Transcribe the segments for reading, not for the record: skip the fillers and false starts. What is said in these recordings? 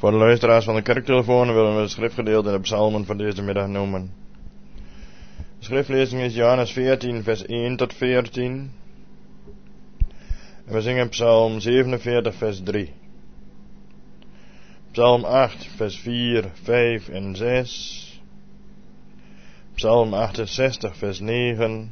Voor de luisteraars van de kerktelefoon willen we het schriftgedeelte in de psalmen van deze middag noemen. De schriftlezing is Johannes 14 vers 1 tot 14. En we zingen psalm 47 vers 3. Psalm 8 vers 4, 5 en 6. Psalm 68 vers 9.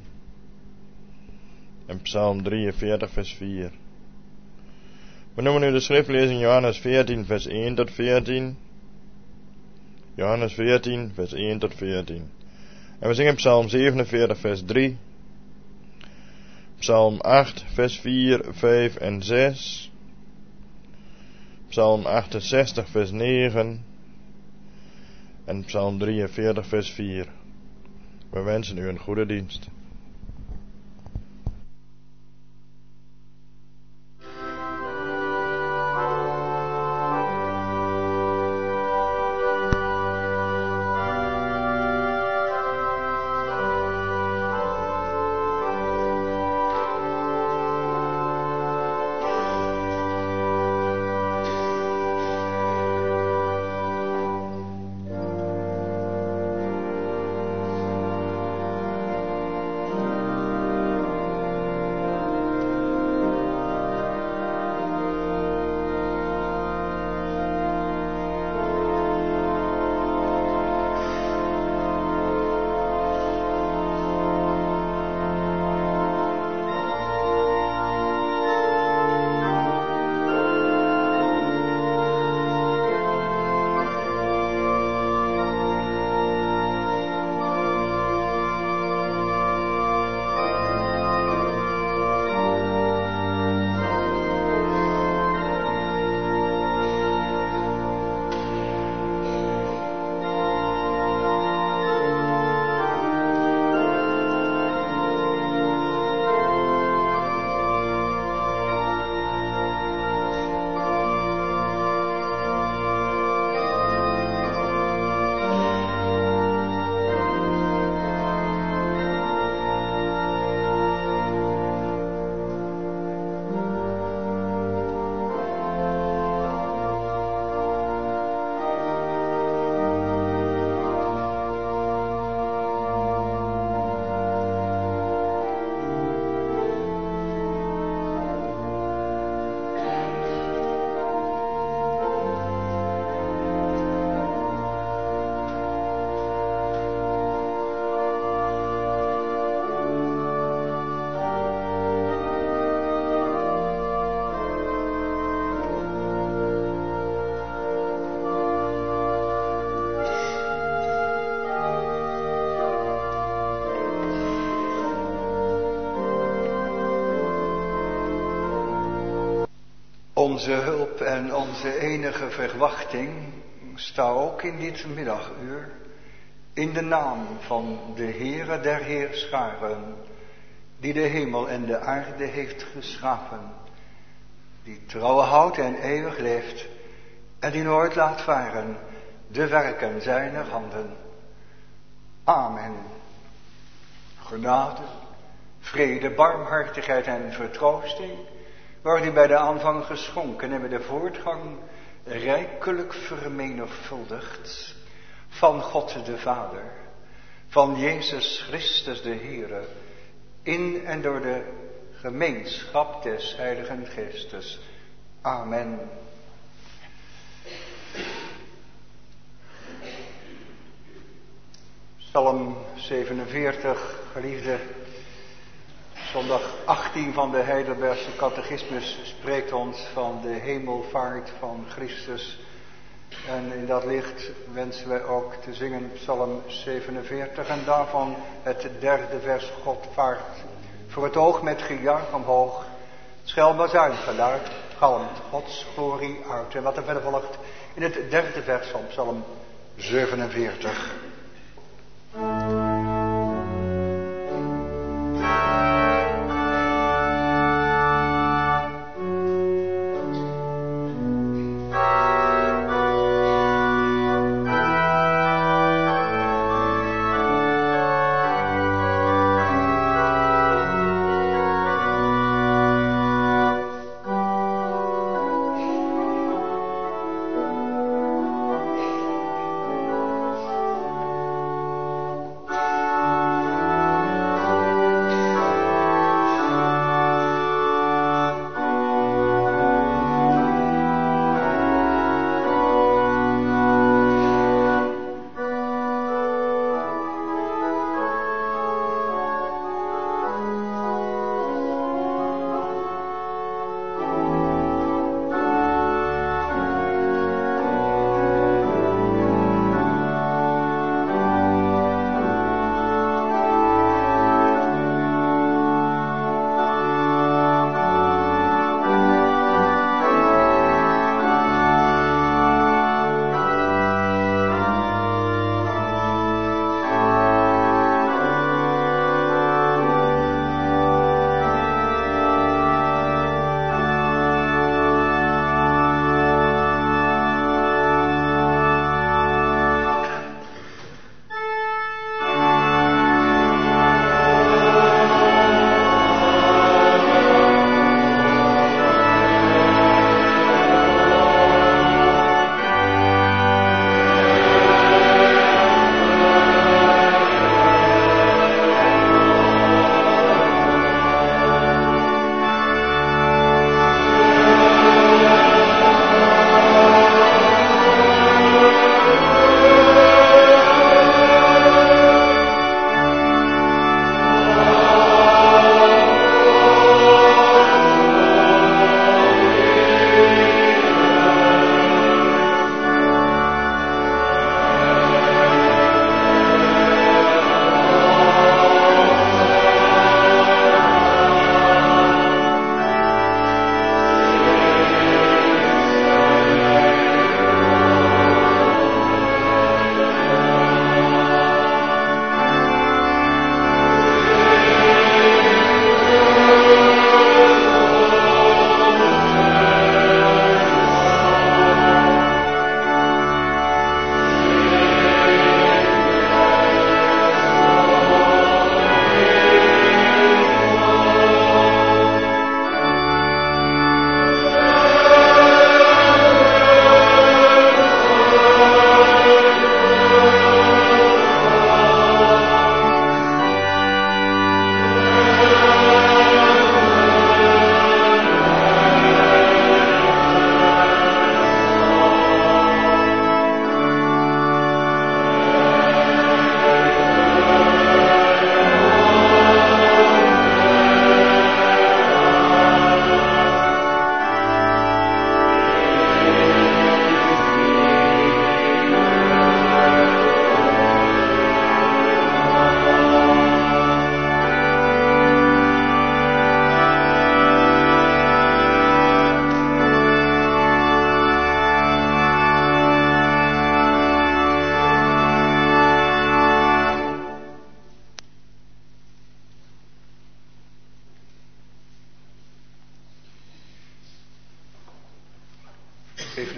En psalm 43 vers 4. We noemen nu de schriftlezing Johannes 14 vers 1 tot 14. Johannes 14 vers 1 tot 14. En we zingen psalm 47 vers 3. Psalm 8 vers 4, 5 en 6. Psalm 68 vers 9. En psalm 43 vers 4. We wensen u een goede dienst. Onze hulp en onze enige verwachting staat ook in dit middaguur in de naam van de Heere der Heerscharen, die de hemel en de aarde heeft geschapen, die trouw houdt en eeuwig leeft en die nooit laat varen de werken zijner handen. Amen. Genade, vrede, barmhartigheid en vertroosting worden bij de aanvang geschonken en bij de voortgang rijkelijk vermenigvuldigd van God de Vader, van Jezus Christus de Heere, in en door de gemeenschap des Heiligen Geestes. Amen. Psalm 47, geliefde. Zondag 18 van de Heidelbergse Catechismus spreekt ons van de hemelvaart van Christus. En in dat licht wensen wij ook te zingen Psalm 47 en daarvan het derde vers: God vaart voor het oog met gejuich omhoog. Schel bazuingeluid galmt Gods glorie uit. En wat er verder volgt in het derde vers van Psalm 47.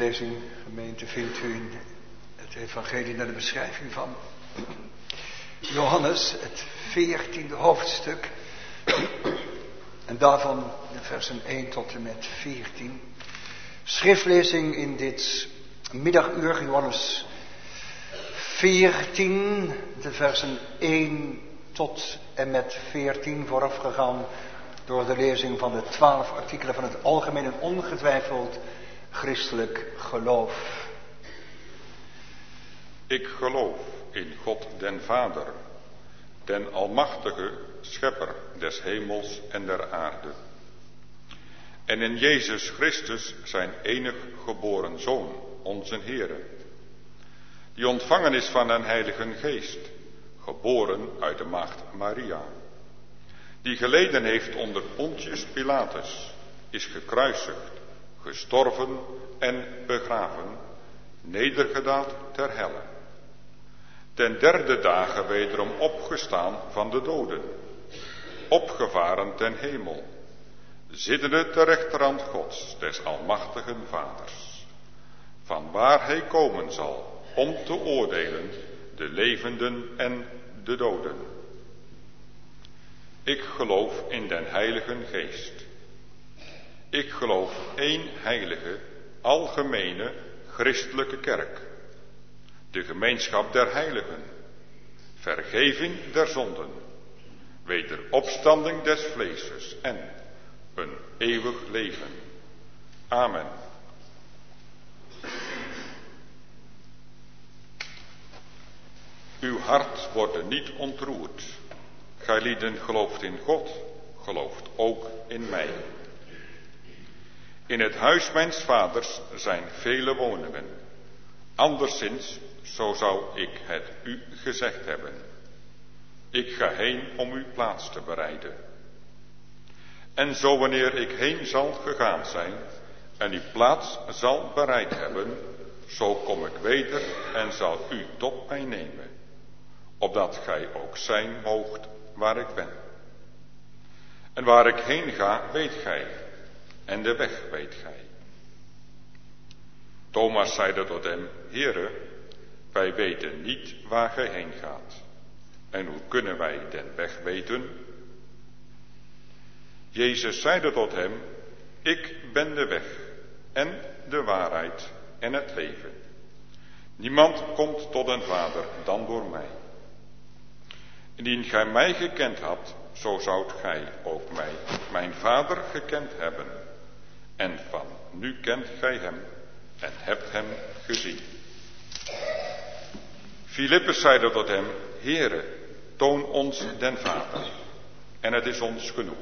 schriftlezing, gemeente, vindt u in het evangelie naar de beschrijving van Johannes, het 14e hoofdstuk. En daarvan de versen 1 tot en met 14. Schriftlezing in dit middaguur, Johannes 14, de versen 1 tot en met 14, voorafgegaan door de lezing van de 12 artikelen van het algemeen en ongetwijfeld christelijk geloof. Ik geloof in God den Vader, den almachtige schepper des hemels en der aarde. En in Jezus Christus zijn enig geboren Zoon, onze Heere, die ontvangen is van een Heilige Geest, geboren uit de maagd Maria, die geleden heeft onder Pontius Pilatus, is gekruisigd, gestorven en begraven, nedergedaald ter helle. Ten derde dagen wederom opgestaan van de doden, opgevaren ten hemel, zittende ter rechterhand Gods, des almachtigen Vaders, vanwaar hij komen zal om te oordelen de levenden en de doden. Ik geloof in den Heilige Geest. Ik geloof één heilige, algemene, christelijke kerk, de gemeenschap der heiligen, vergeving der zonden, wederopstanding des vleeses en een eeuwig leven. Amen. Uw hart wordt niet ontroerd. Gijlieden gelooft in God, gelooft ook in mij. In het huis mijns vaders zijn vele woningen. Anderszins, zo zou ik het u gezegd hebben. Ik ga heen om u plaats te bereiden. En zo wanneer ik heen zal gegaan zijn en uw plaats zal bereid hebben, zo kom ik weder en zal u tot mij nemen, opdat gij ook zijn moogt waar ik ben. En waar ik heen ga, weet gij, en de weg weet gij. Thomas zeide tot hem, Heere, wij weten niet waar gij heen gaat. En hoe kunnen wij den weg weten? Jezus zeide tot hem, ik ben de weg en de waarheid en het leven. Niemand komt tot den Vader dan door mij. Indien gij mij gekend had, zo zoudt gij ook mij, mijn Vader, gekend hebben. En van nu kent gij hem en hebt hem gezien. Filippus zeide tot hem, Heere, toon ons den Vader, en het is ons genoeg.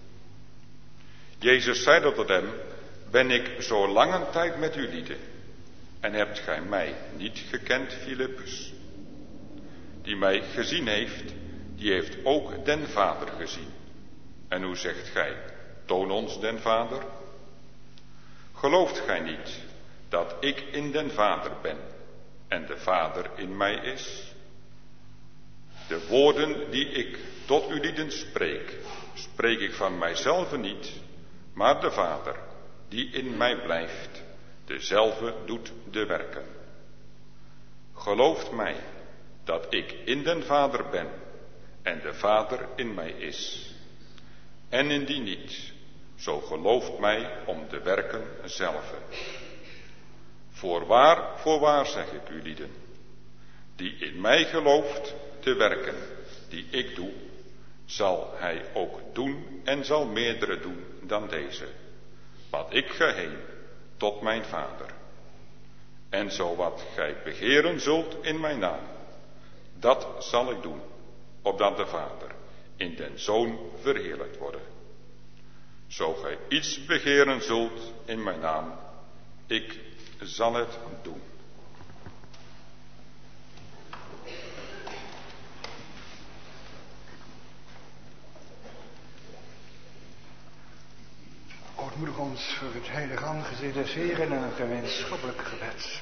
Jezus zeide tot hem, ben ik zo lange tijd met u lieden, en hebt gij mij niet gekend, Filippus? Die mij gezien heeft, die heeft ook den Vader gezien. En hoe zegt gij, toon ons den Vader? Gelooft gij niet dat ik in den Vader ben en de Vader in mij is? De woorden die ik tot u lieden spreek, spreek ik van mijzelf niet, maar de Vader, die in mij blijft, dezelfde doet de werken. Gelooft mij dat ik in den Vader ben en de Vader in mij is. En indien niet, zo gelooft mij om de werken zelve. Voorwaar zeg ik u lieden, die in mij gelooft, de werken die ik doe, zal hij ook doen en zal meerdere doen dan deze. Want ik ga heen tot mijn Vader. En zo wat gij begeren zult in mijn naam, dat zal ik doen, opdat de Vader in den Zoon verheerlijkt worden. Zo gij iets begeren zult in mijn naam, ik zal het doen. Ontmoedig ons voor het heilige aangezicht des Heeren en een gemeenschappelijk gebed.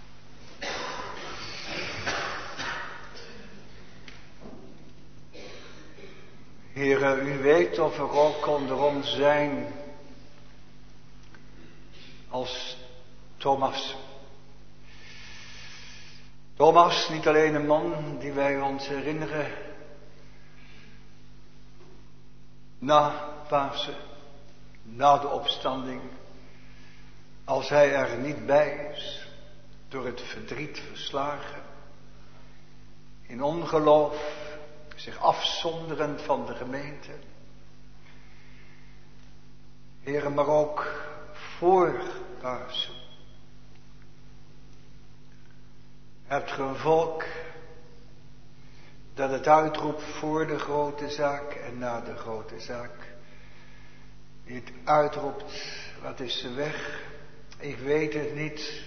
Heere, u weet of er ook onder ons zijn als Thomas. Thomas, niet alleen een man die wij ons herinneren na Pasen, na de opstanding, als hij er niet bij is, door het verdriet verslagen, in ongeloof, zich afzonderend van de gemeente. Heere, maar ook voor Pasen. Hebt ge een volk dat het uitroept voor de grote zaak en na de grote zaak. Die het uitroept, wat is de weg? Ik weet het niet.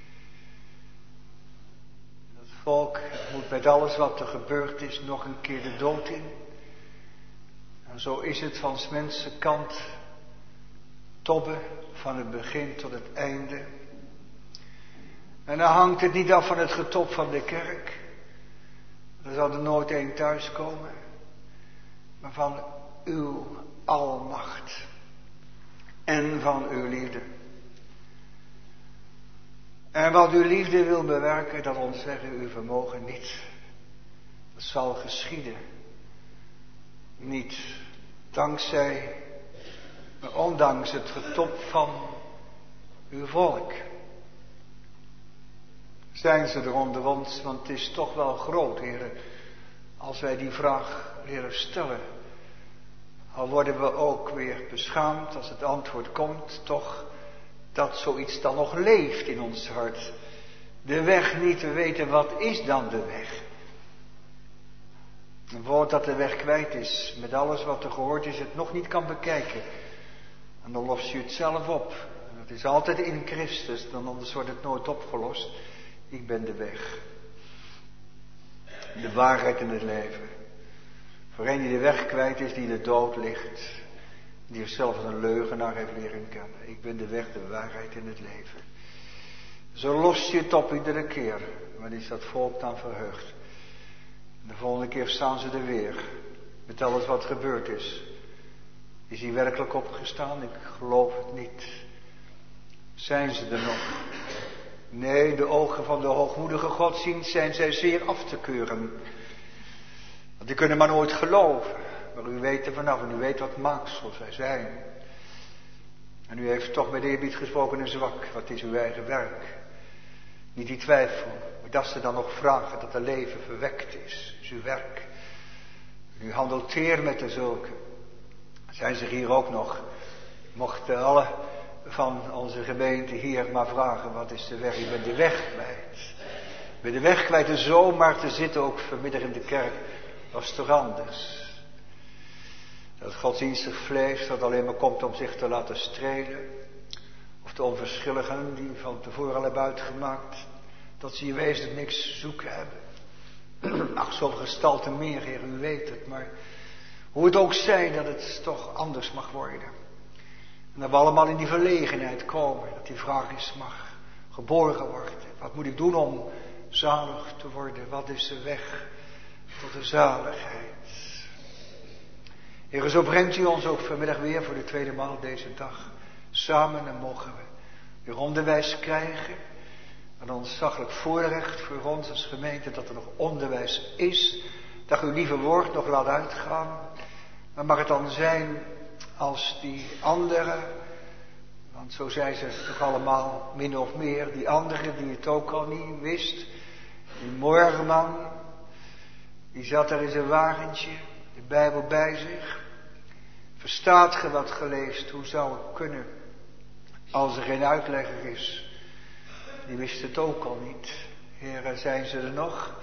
Dat volk moet met alles wat er gebeurd is nog een keer de dood in. En zo is het van 's mensen kant tobben van het begin tot het einde. En dan hangt het niet af van het getop van de kerk. Er zal er nooit één thuiskomen. Maar van uw almacht. En van uw liefde. En wat uw liefde wil bewerken, dat ontzeggen uw vermogen niet. Dat zal geschieden. Niet dankzij, maar ondanks het getop van uw volk. Zijn ze er onder ons, want het is toch wel groot, heren, als wij die vraag leren stellen. Al worden we ook weer beschaamd als het antwoord komt, toch dat zoiets dan nog leeft in ons hart. De weg niet te weten, wat is dan de weg? Een woord dat de weg kwijt is, met alles wat er gehoord is, het nog niet kan bekijken. En dan lost je het zelf op. En het is altijd in Christus, dan anders wordt het nooit opgelost. Ik ben de weg. De waarheid in het leven. Voor een die de weg kwijt is, die in de dood ligt. Die zichzelf als een leugenaar heeft leren kennen. Ik ben de weg, de waarheid in het leven. Zo lost je het op iedere keer. Maar is dat volk dan verheugd. En de volgende keer staan ze er weer. Met alles wat gebeurd is. Is hij werkelijk opgestaan? Ik geloof het niet. Zijn ze er nog? Nee, de ogen van de hoogmoedige godsdienst zijn zij zeer af te keuren. Want die kunnen maar nooit geloven. Maar u weet er vanaf en u weet wat maaksel zij zijn. En u heeft toch met eerbied gesproken een zwak. Wat is uw eigen werk? Niet die twijfel. Maar dat ze dan nog vragen dat er leven verwekt is uw werk. U handelt teer met de zulken. Zijn ze hier ook nog? Mochten alle van onze gemeente hier maar vragen, wat is de weg? Ik ben de weg kwijt. Ik ben de weg kwijt en zomaar te zitten ook vanmiddag in de kerk was toch anders. Dat godsdienstig vlees dat alleen maar komt om zich te laten strelen. Of de onverschilligen die van tevoren al hebben uitgemaakt dat ze hier wezenlijk niks zoeken hebben. Ach, zo'n gestalte meer, Heer, u weet het. Maar hoe het ook zij, dat het toch anders mag worden. En dat we allemaal in die verlegenheid komen. Dat die vraag eens mag geborgen worden. Wat moet ik doen om zalig te worden? Wat is de weg tot de zaligheid? Heer, zo brengt u ons ook vanmiddag weer voor de tweede maal deze dag samen. En mogen we weer onderwijs krijgen. En ontzaglijk voorrecht voor ons als gemeente dat er nog onderwijs is. Dat uw lieve woord nog laat uitgaan. Maar mag het dan zijn als die anderen, want zo zijn ze toch allemaal min of meer, die anderen die het ook al niet wist. Die morgenman, die zat er in zijn wagentje, de Bijbel bij zich. Verstaat ge wat geleest? Hoe zou het kunnen als er geen uitlegger is? Die wist het ook al niet. Heren, zijn ze er nog?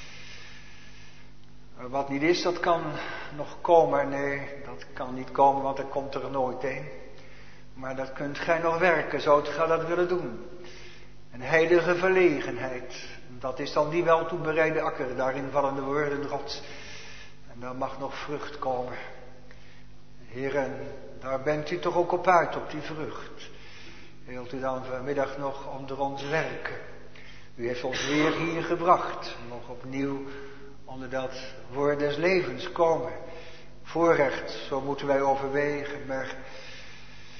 Wat niet is, dat kan nog komen. Nee, dat kan niet komen, want er komt er nooit een. Maar dat kunt gij nog werken, zo het gaat dat willen doen. Een heilige verlegenheid. Dat is dan die wel toebereide akker, daarin vallen de woorden Gods. En daar mag nog vrucht komen. Heren, daar bent u toch ook op uit, op die vrucht. Wilt u dan vanmiddag nog onder ons werken? U heeft ons weer hier gebracht. Nog opnieuw onder dat woord des levens komen. Voorrecht, zo moeten wij overwegen. Maar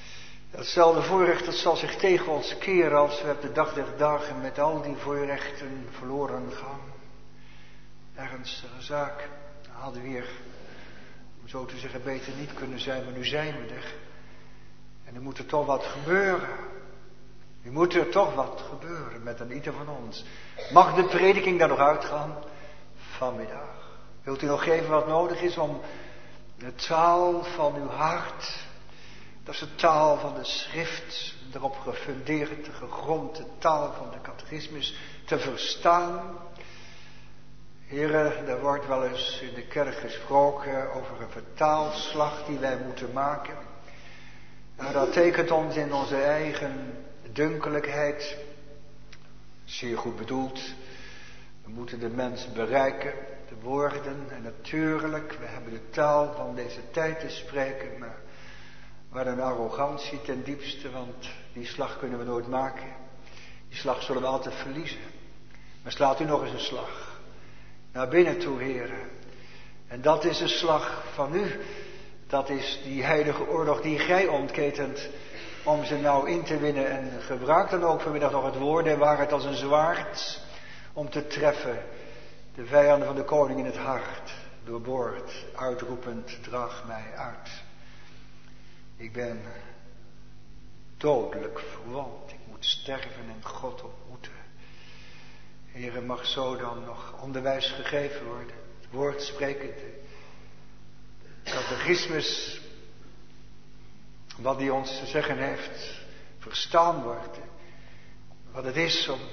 Hetzelfde voorrecht dat zal zich tegen ons keren als we op de dag der dagen met al die voorrechten verloren gaan. Ernstige zaak. Dan hadden we hier, om zo te zeggen, beter niet kunnen zijn, maar nu zijn we er. En er moet er toch wat gebeuren. Nu moet er toch wat gebeuren met een ieder van ons. Mag de prediking daar nog uitgaan? Vanmiddag. Wilt u nog geven wat nodig is om de taal van uw hart, dat is de taal van de schrift, erop gefundeerd, gegrond, de taal van de catechismus, te verstaan? Heren, er wordt wel eens in de kerk gesproken over een vertaalslag die wij moeten maken. Nou, dat tekent ons in onze eigen dunkelijkheid, zeer goed bedoeld. We moeten de mens bereiken, de woorden, en natuurlijk, we hebben de taal van deze tijd te spreken, maar wat een arrogantie ten diepste, want die slag kunnen we nooit maken. Die slag zullen we altijd verliezen. Maar slaat u nog eens een slag naar binnen toe, heren. En dat is de slag van u. Dat is die heilige oorlog die gij ontketent om ze nou in te winnen. En gebruik dan ook vanmiddag nog het woord der waarheid als een zwaard om te treffen de vijanden van de koning in het hart. Doorboord, uitroepend, draag mij uit. Ik ben dodelijk verwond. Ik moet sterven en God ontmoeten. Heere, mag zo dan nog onderwijs gegeven worden. Het woord spreken, de catechismus, wat hij ons te zeggen heeft, verstaan wordt. Wat het is om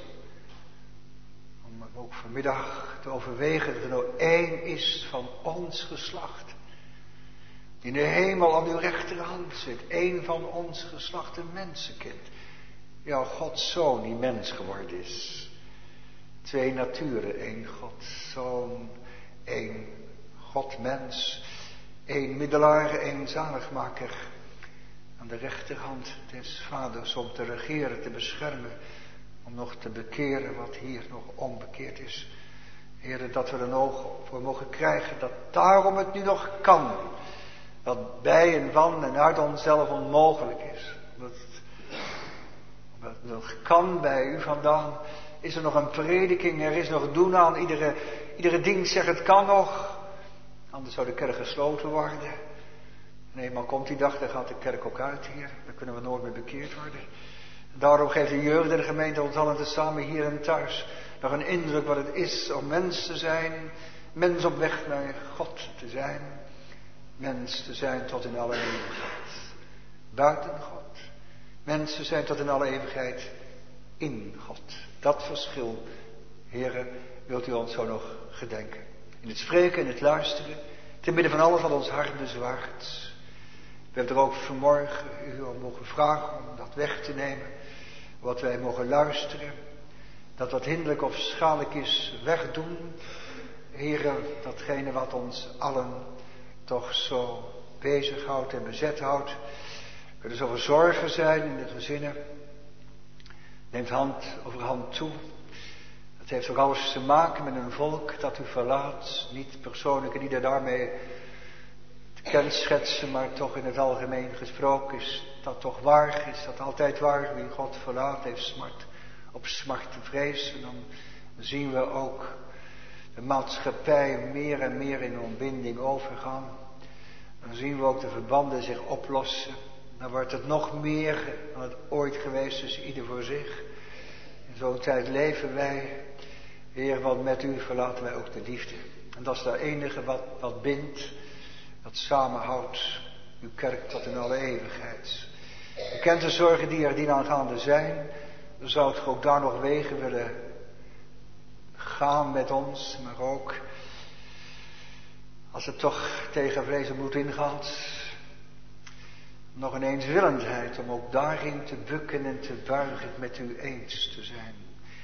ook vanmiddag te overwegen dat er nou één is van ons geslacht. Die in de hemel aan uw rechterhand zit. Één van ons geslacht, een mensenkind. Ja, Gods Zoon die mens geworden is. Twee naturen, één Gods Zoon, één God mens. Eén middelaar, één zaligmaker. Aan de rechterhand des Vaders om te regeren, te beschermen. Om nog te bekeren wat hier nog onbekeerd is. Heere, dat we er een oog voor mogen krijgen. Dat daarom het nu nog kan. Wat bij en van en uit onszelf onmogelijk is. Omdat het nog kan bij u vandaan. Is er nog een prediking, er is nog doen aan. Iedere dienst zegt het kan nog. Anders zou de kerk gesloten worden. En eenmaal komt die dag, dan gaat de kerk ook uit hier. Dan kunnen we nooit meer bekeerd worden. En daarom geeft de jeugd en de gemeente ons allen tezamen hier en thuis nog een indruk wat het is om mens te zijn. Mens op weg naar God te zijn. Mens te zijn tot in alle eeuwigheid. Buiten God. Mens te zijn tot in alle eeuwigheid in God. Dat verschil, heren, wilt u ons zo nog gedenken. In het spreken en het luisteren. Te midden van alles wat ons hart bezwaart. We hebben er ook vanmorgen u om mogen vragen om dat weg te nemen. Wat wij mogen luisteren. Dat wat hinderlijk of schadelijk is, wegdoen. Heren, datgene wat ons allen toch zo bezighoudt en bezet houdt. Er kunnen zoveel zorgen zijn in de gezinnen. Neemt hand over hand toe. Het heeft ook alles te maken met een volk dat u verlaat. Niet persoonlijk en niet daarmee te kenschetsen, maar toch in het algemeen gesproken is dat toch waar is. Dat altijd waar, wie God verlaat heeft smart op smart te vrezen. Dan zien we ook de maatschappij meer en meer in ontbinding overgaan. Dan zien we ook de verbanden zich oplossen. Dan wordt het nog meer dan het ooit geweest is, ieder voor zich. In zo'n tijd leven wij. Heer, want met u verlaten wij ook de liefde. En dat is het enige wat bindt, wat samenhoudt uw kerk tot in alle eeuwigheid. U kent de zorgen die er dienaangaande zijn. Dan zou het ook daar nog wegen willen gaan met ons, maar ook als het toch tegen vlees en bloed ingaat, nog een eenswillendheid om ook daarin te bukken en te buigen met u eens te zijn.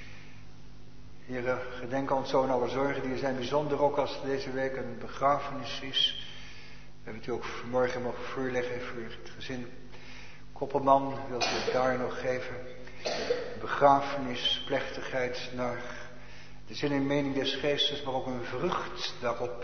Heer, gedenk ons zo aan alle zorgen die er zijn, bijzonder ook als deze week een begrafenis is. We hebben het u ook vanmorgen mogen voorleggen voor het gezin Koppelman, wilt u het daar nog geven. Begrafenisplechtigheid naar de zin en mening des geestes, maar ook een vrucht daarop.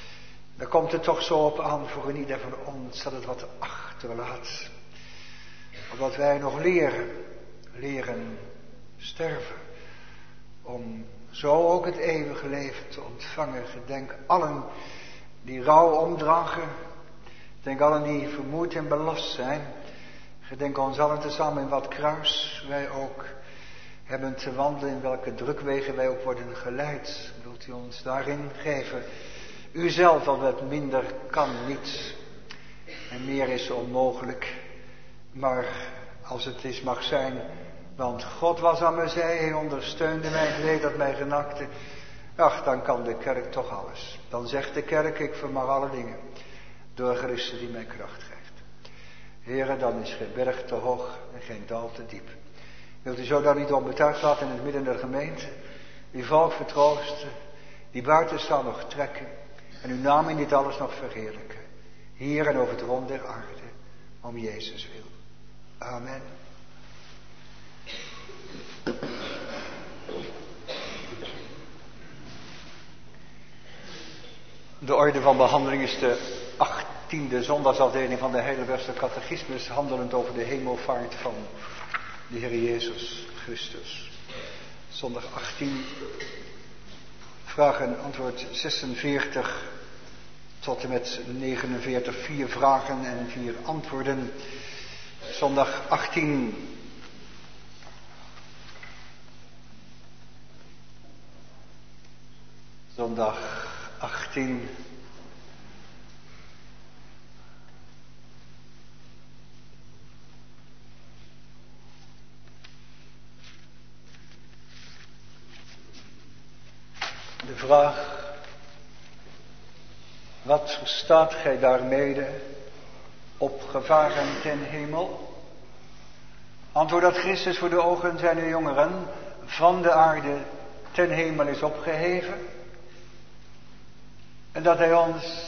Daar komt het toch zo op aan voor een ieder van ons, dat het wat achterlaat. Opdat wij nog leren sterven. Om zo ook het eeuwige leven te ontvangen. Gedenk allen die rouw omdragen. Gedenk allen die vermoeid en belast zijn. Gedenk ons allen tezamen in wat kruis wij ook hebben te wandelen. In welke drukwegen wij ook worden geleid. Wilt u ons daarin geven. U zelf, al wat minder kan niet. En meer is onmogelijk. Maar als het is mag zijn. Want God was aan mijn zij. Hij ondersteunde mij. Het leed dat mij genakte. Ach, dan kan de kerk toch alles. Dan zegt de kerk, ik vermag alle dingen. Door Christus die mij kracht geeft. Heere, dan is geen berg te hoog en geen dal te diep. Wilt u zo dan niet onbetuigd laten in het midden der gemeente. Die volk vertroosten. Die buiten staan nog trekken. En uw naam in dit alles nog verheerlijken. Hier en over het rond der aarde. Om Jezus wil. Amen. De orde van behandeling is de 18e zondagsafdeling van de Heidelbergse Catechismus, handelend over de hemelvaart van de Heer Jezus Christus. Zondag 18, vraag en antwoord 46 tot en met 49, 4 vragen en 4 antwoorden. Zondag 18. Zondag 18. De vraag: wat verstaat gij daarmede, opgevaren ten hemel? Antwoord dat Christus voor de ogen zijner jongeren van de aarde ten hemel is opgeheven. En dat hij ons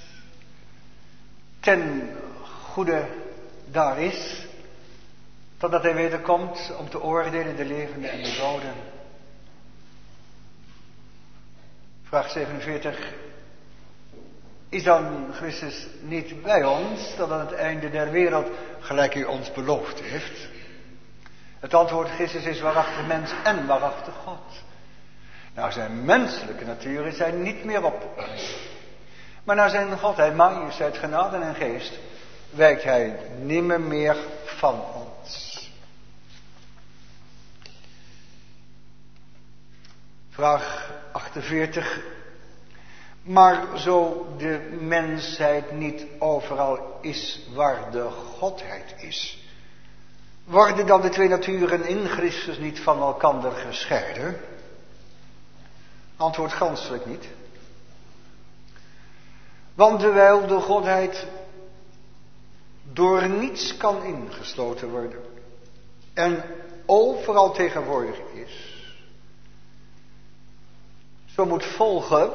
ten goede daar is, totdat hij wederkomt om te oordelen de levenden en de doden. Vraag 47. Is dan Christus niet bij ons tot aan het einde der wereld, gelijk u ons beloofd heeft? Het antwoord: Christus is waarachtig mens en waarachtig God. Nou, zijn menselijke natuur is hij niet meer op. Maar naar zijn Godheid, majesteit, genade en geest wijkt hij nimmer meer van ons. Vraag 48. Maar zo de mensheid niet overal is waar de Godheid is, worden dan de twee naturen in Christus niet van elkander gescheiden? Antwoord: ganschelijk niet. Want terwijl de Godheid door niets kan ingesloten worden en overal tegenwoordig is, zo moet volgen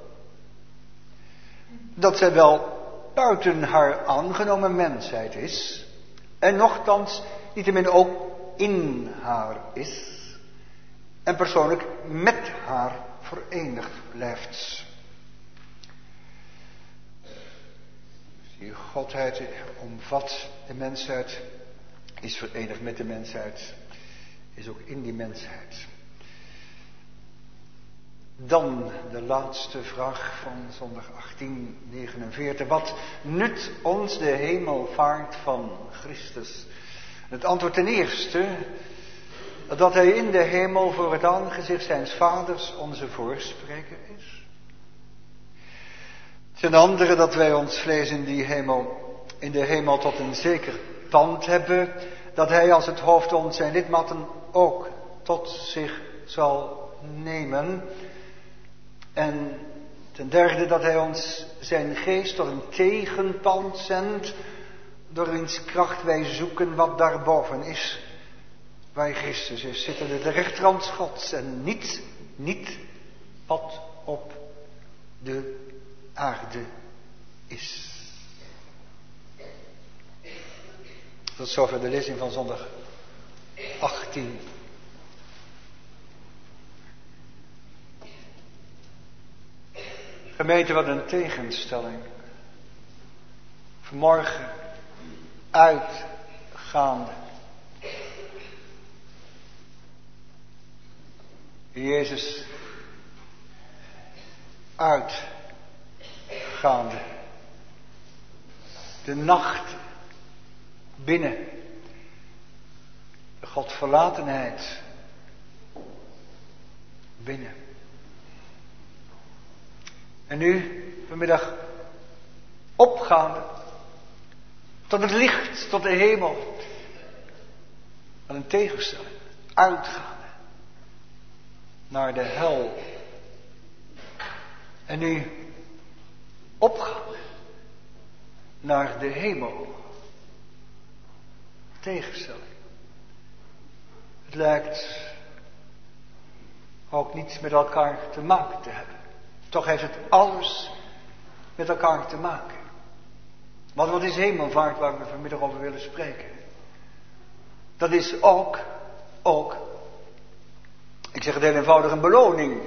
dat zij wel buiten haar aangenomen mensheid is en nochtans niettemin ook in haar is en persoonlijk met haar verenigd blijft. Die Godheid omvat de mensheid, is verenigd met de mensheid, is ook in die mensheid. Dan de laatste vraag van zondag 18:49. Wat nut ons de hemelvaart van Christus? Het antwoord: ten eerste dat hij in de hemel voor het aangezicht zijns vaders onze voorspreker is. Ten andere dat wij ons vlees in de hemel tot een zeker pand hebben, dat hij als het hoofd ons zijn lidmaten ook tot zich zal nemen. En ten derde dat hij ons zijn geest tot een tegenpand zendt, door wiens kracht wij zoeken wat daarboven is, waar Christus is, zittende de rechterhand Gods en niet wat op de aarde is. Tot zover de lezing van zondag 18. Gemeente, wat een tegenstelling. Vanmorgen gaande. Jezus uitgaande. De nacht binnen. De Godverlatenheid binnen. En nu vanmiddag opgaande tot het licht, tot de hemel. Wat een tegenstelling. Uitgaande naar de hel. En nu opgaande naar de hemel. Tegenstelling. Het lijkt ook niets met elkaar te maken te hebben. Toch heeft het alles met elkaar te maken. Want wat is hemelvaart waar we vanmiddag over willen spreken? Dat is ook, ik zeg het heel eenvoudig, een beloning.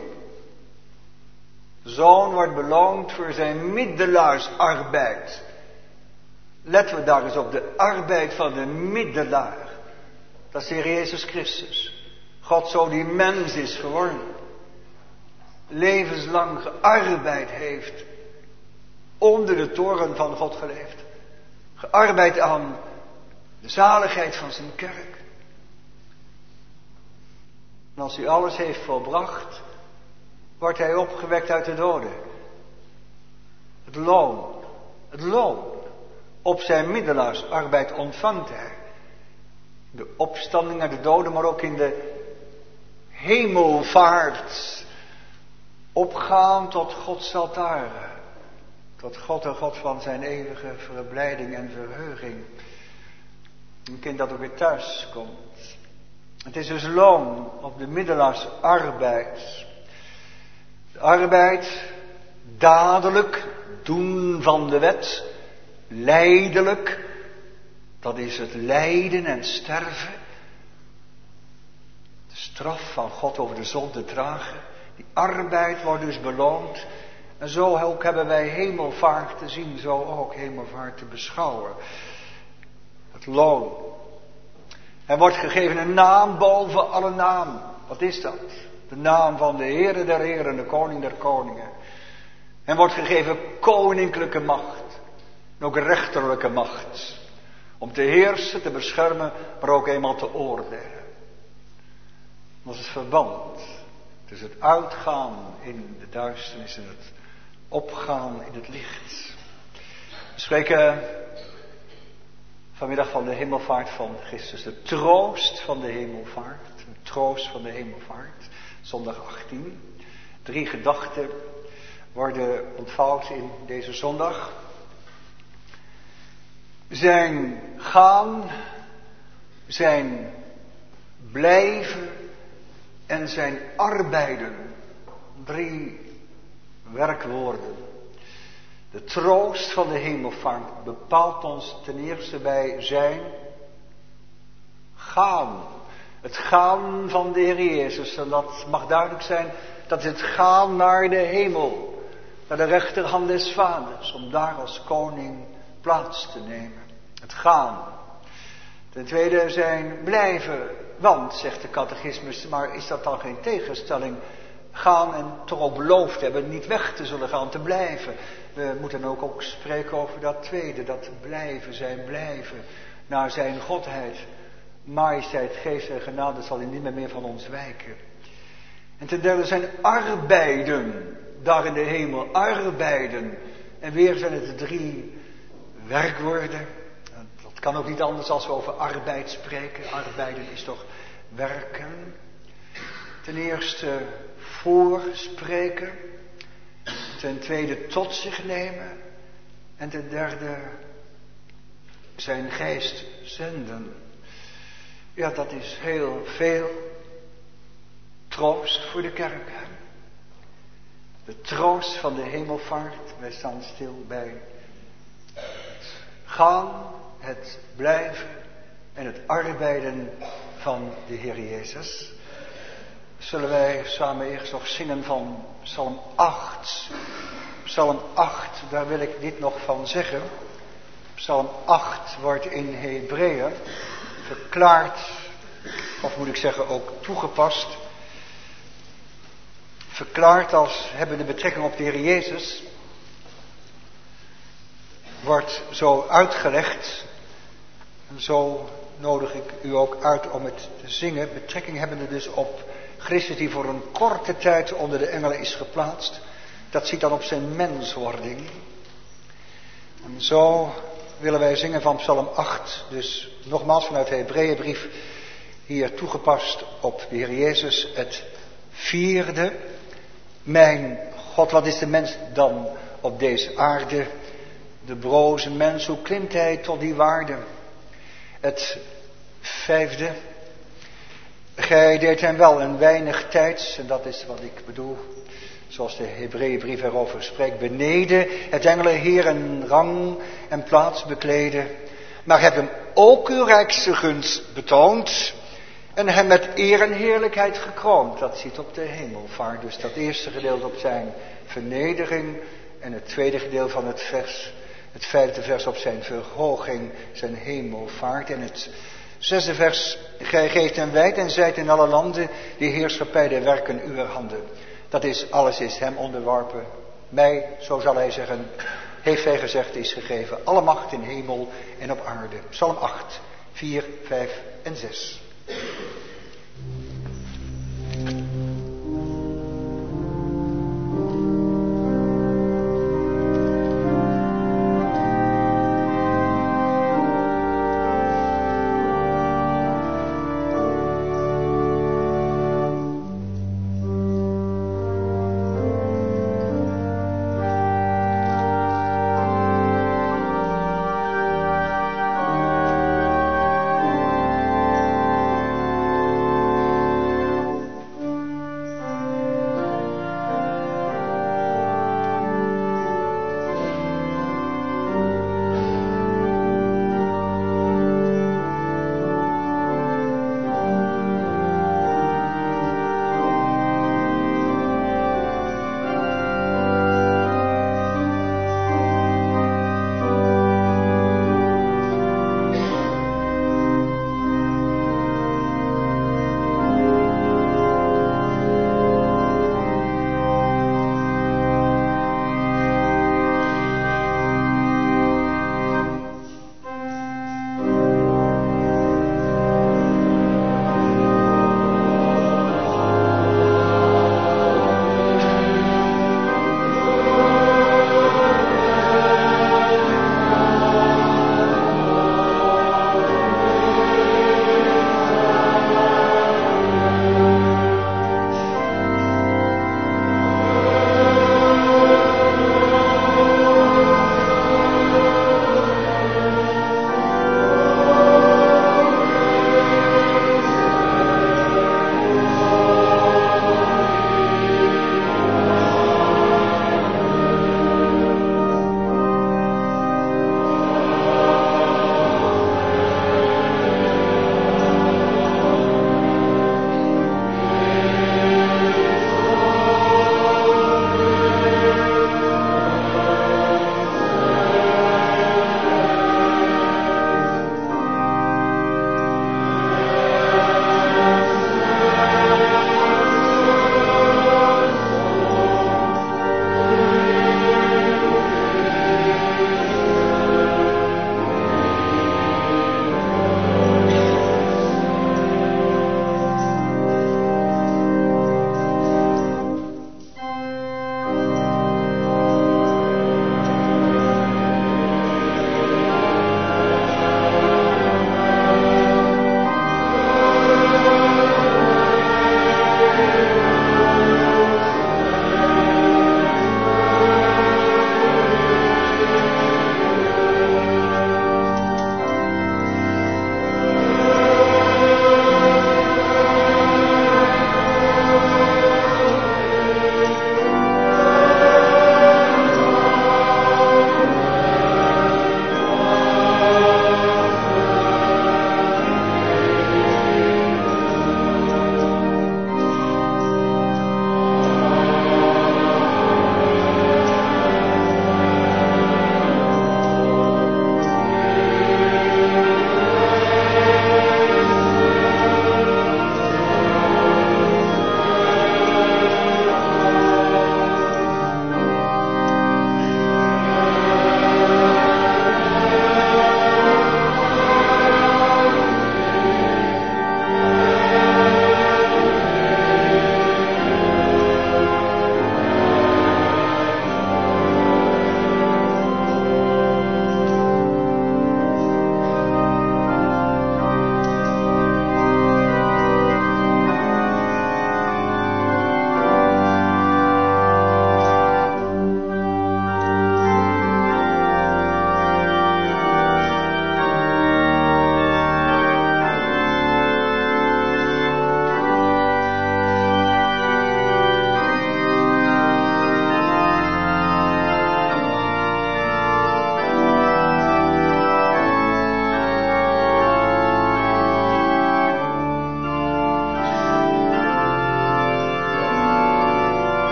De zoon wordt beloond voor zijn middelaarsarbeid. Letten we daar eens op, de arbeid van de middelaar. Dat is de Heer Jezus Christus. God zo die mens is geworden. Levenslang gearbeid heeft. Onder de toren van God geleefd. Gearbeid aan de zaligheid van zijn kerk. En als hij alles heeft volbracht, wordt hij opgewekt uit de doden. Het loon op zijn middelaarsarbeid ontvangt hij. De opstanding naar de doden, maar ook in de hemelvaart. Opgaan tot Gods altaren. Tot God en God van zijn eeuwige verblijding en verheuging. Een kind dat ook weer thuis komt. Het is dus loon op de middelaarsarbeid. De arbeid, dadelijk, doen van de wet, lijdelijk, dat is het lijden en sterven. De straf van God over de zonde dragen. Die arbeid wordt dus beloond. En zo ook hebben wij hemelvaart te zien, zo ook hemelvaart te beschouwen. Het loon. Er wordt gegeven een naam boven alle naam. Wat is dat? De naam van de Heere der Heren, de Koning der Koningen. En wordt gegeven koninklijke macht. En ook rechterlijke macht. Om te heersen, te beschermen, maar ook eenmaal te oordelen. Dat is het verband. Het is het uitgaan in de duisternis en het opgaan in het licht. We spreken vanmiddag van de hemelvaart van Christus. De troost van de hemelvaart. De troost van de hemelvaart. Zondag 18. 3 gedachten worden ontvouwd in deze zondag. Zijn gaan, zijn blijven en zijn arbeiden. 3 werkwoorden. De troost van de hemelvaart bepaalt ons ten eerste bij zijn gaan. Het gaan van de Heer Jezus. En dat mag duidelijk zijn, dat is het gaan naar de hemel. Naar de rechterhand des Vaders. Om daar als koning plaats te nemen. Het gaan. Ten tweede zijn blijven. Want, zegt de catechismus, maar is dat dan geen tegenstelling? Gaan en toch ook beloofd hebben niet weg te zullen gaan, te blijven. We moeten ook spreken over dat tweede, dat blijven, zijn blijven. Naar zijn godheid, majesteit, geest en genade zal hij niet meer van ons wijken. En ten derde zijn arbeiden, daar in de hemel, arbeiden. En weer zijn het 3 werkwoorden. Dat kan ook niet anders als we over arbeid spreken. Arbeiden is toch werken. Ten eerste voorspreken. Ten tweede tot zich nemen. En ten derde zijn geest zenden. Ja, dat is heel veel troost voor de kerk. De troost van de hemelvaart. Wij staan stil bij het gaan, het blijven en het arbeiden van de Heer Jezus. Zullen wij samen eerst nog zingen van Psalm 8. Psalm 8, daar wil ik dit nog van zeggen. Psalm 8 wordt in Hebreeën verklaard, of moet ik zeggen ook toegepast, verklaard als hebbende betrekking op de Heer Jezus, wordt zo uitgelegd, en zo nodig ik u ook uit om het te zingen, betrekking hebbende dus op Christus die voor een korte tijd onder de engelen is geplaatst. Dat ziet dan op zijn menswording. En zo willen wij zingen van Psalm 8, dus nogmaals vanuit de Hebreeënbrief, hier toegepast op de Heer Jezus, het vierde. Mijn God, wat is de mens dan op deze aarde? De broze mens, hoe klimt hij tot die waarde? Het vijfde. Gij deed hem wel een weinig tijds, en dat is wat ik bedoel, zoals de Hebreeënbrief erover spreekt, beneden het engelenheer een rang en plaats bekleden, maar hebt hem ook uw rijkste gunst betoond en hem met eer en heerlijkheid gekroond. Dat ziet op de hemelvaart, dus dat eerste gedeelte op zijn vernedering en het tweede gedeelte van het vers, het vijfde vers op zijn verhoging, zijn hemelvaart. En het zesde vers, gij geeft hem wijd en zijt in alle landen, die heerschappij der werken uwer handen. Dat is, alles is hem onderworpen. Mij, zo zal hij zeggen, heeft hij gezegd, is gegeven alle macht in hemel en op aarde. Psalm 8, 4, 5 en 6.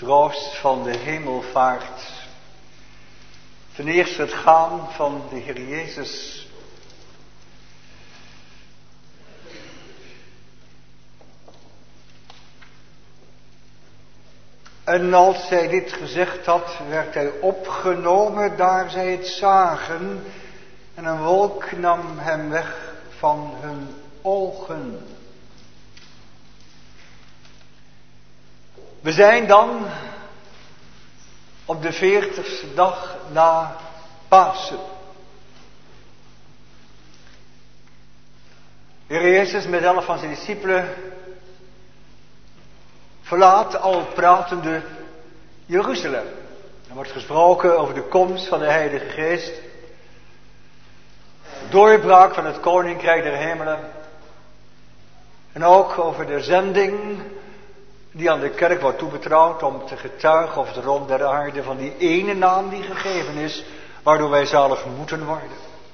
troost van de hemelvaart. Ten eerste het gaan van de Heer Jezus. En als zij dit gezegd had, werd hij opgenomen daar zij het zagen. En een wolk nam hem weg van hun ogen. We zijn dan op de 40ste dag na Pasen. De Heer Jezus met 11 van zijn discipelen verlaat al pratende Jeruzalem. Er wordt gesproken over de komst van de Heilige Geest. Doorbraak van het Koninkrijk der Hemelen. En ook over de zending die aan de kerk wordt toebetrouwd om te getuigen over de rond der aarde van die ene naam die gegeven is, waardoor wij zalig moeten worden.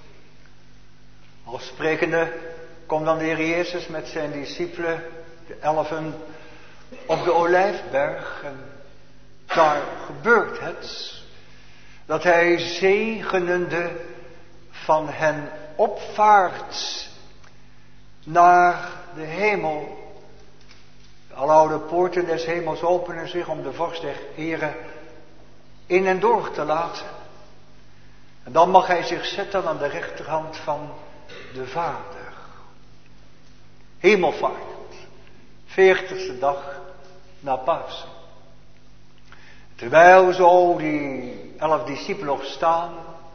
Al sprekende komt dan de Heer Jezus met zijn discipelen, de 11, op de Olijfberg. En daar gebeurt het dat hij zegenende van hen opvaart naar de hemel. De aloude poorten des hemels openen zich om de vorst der Heren in en door te laten. En dan mag hij zich zetten aan de rechterhand van de Vader. Hemelvaart. 40ste dag na Pasen. Terwijl zo die 11 discipelen nog staan,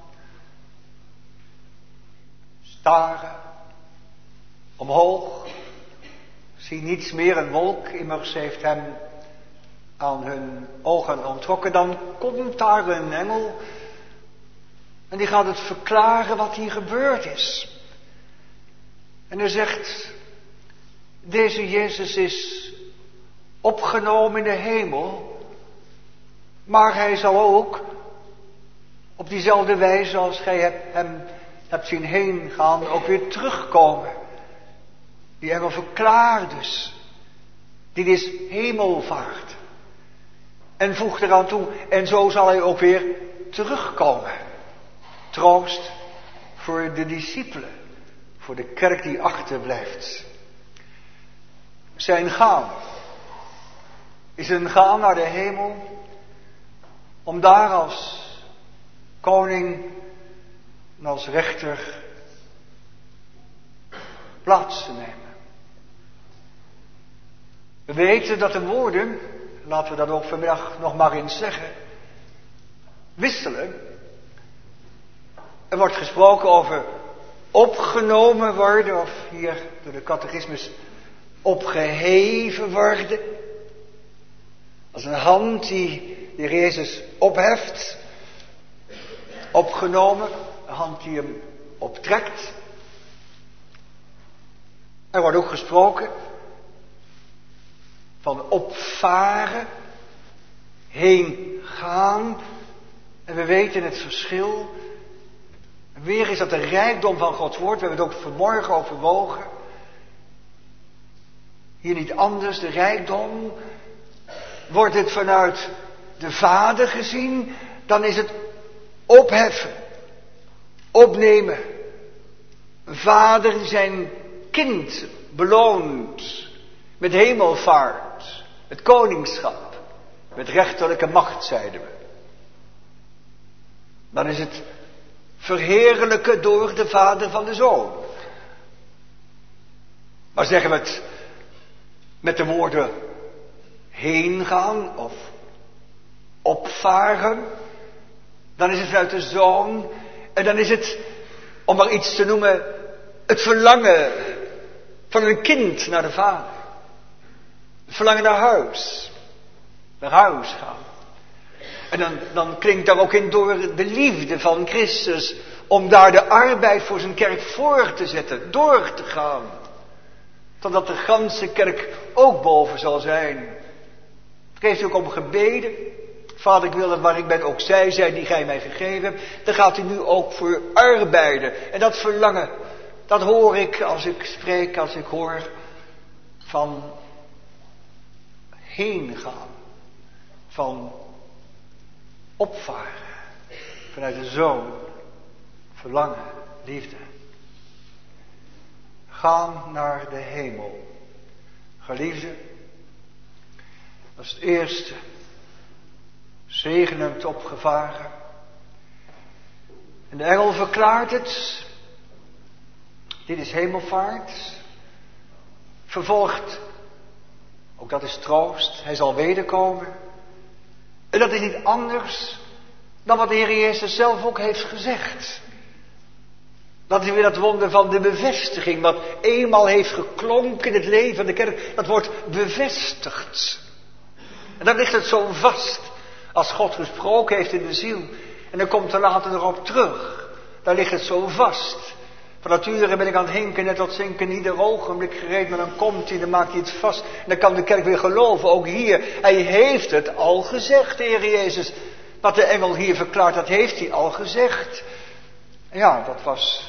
staren, omhoog, zie niets meer, een wolk, immers heeft hem aan hun ogen onttrokken. Dan komt daar een engel en die gaat het verklaren wat hier gebeurd is. En hij zegt, deze Jezus is opgenomen in de hemel, maar hij zal ook op diezelfde wijze als gij hem hebt zien heen gaan, ook weer terugkomen. Die engel verklaart dus, dit is hemelvaart. En voegt eraan toe, en zo zal hij ook weer terugkomen. Troost voor de discipelen, voor de kerk die achterblijft. Zijn gaan is een gaan naar de hemel, om daar als koning en als rechter plaats te nemen. We weten dat de woorden, laten we dat ook vanmiddag nog maar eens zeggen, wisselen. Er wordt gesproken over opgenomen worden, of hier door de catechismus opgeheven worden. Als een hand die de Heer Jezus opheft, opgenomen, een hand die hem optrekt. Er wordt ook gesproken van opvaren, heen gaan. En we weten het verschil. Weer is dat de rijkdom van Gods woord. We hebben het ook vanmorgen overwogen. Hier niet anders, de rijkdom. Wordt het vanuit de Vader gezien, dan is het opheffen, opnemen. Vader die zijn kind beloont met hemelvaart, met koningschap, met rechterlijke macht, zeiden we. Dan is het verheerlijken door de Vader van de Zoon. Maar zeggen we het met de woorden heen gaan of opvaren, dan is het vanuit de Zoon. En dan is het, om maar iets te noemen, het verlangen van een kind naar de Vader. Het verlangen naar huis. Naar huis gaan. En dan klinkt daar ook in door de liefde van Christus, om daar de arbeid voor zijn kerk voor te zetten, door te gaan. Totdat de ganse kerk ook boven zal zijn. Het heeft ook om gebeden. Vader, ik wil dat waar ik ben ook zij zijn die gij mij gegeven hebt. Daar gaat u nu ook voor arbeiden. En dat verlangen, dat hoor ik als ik spreek, als ik hoor van heen gaan. van opvaren vanuit de Zoon, verlangen, liefde. Gaan naar de hemel. Geliefde, dat is het eerste. Zegenend opgevaren. En de engel verklaart het. Dit is hemelvaart. Vervolgt. Ook dat is troost. Hij zal wederkomen. En dat is niet anders dan wat de Heer Jezus zelf ook heeft gezegd. Dat is weer dat wonder van de bevestiging. Wat eenmaal heeft geklonken in het leven van de kerk. Dat wordt bevestigd. En dan ligt het zo vast. Als God gesproken heeft in de ziel. En dan komt er later erop terug. Dan ligt het zo vast. Van nature ben ik aan het hinken, net tot zinken, ieder ogenblik gereed. Maar dan komt hij, dan maakt hij het vast. En dan kan de kerk weer geloven, ook hier. Hij heeft het al gezegd, de Heer Jezus. Wat de engel hier verklaart, dat heeft hij al gezegd. En ja, dat was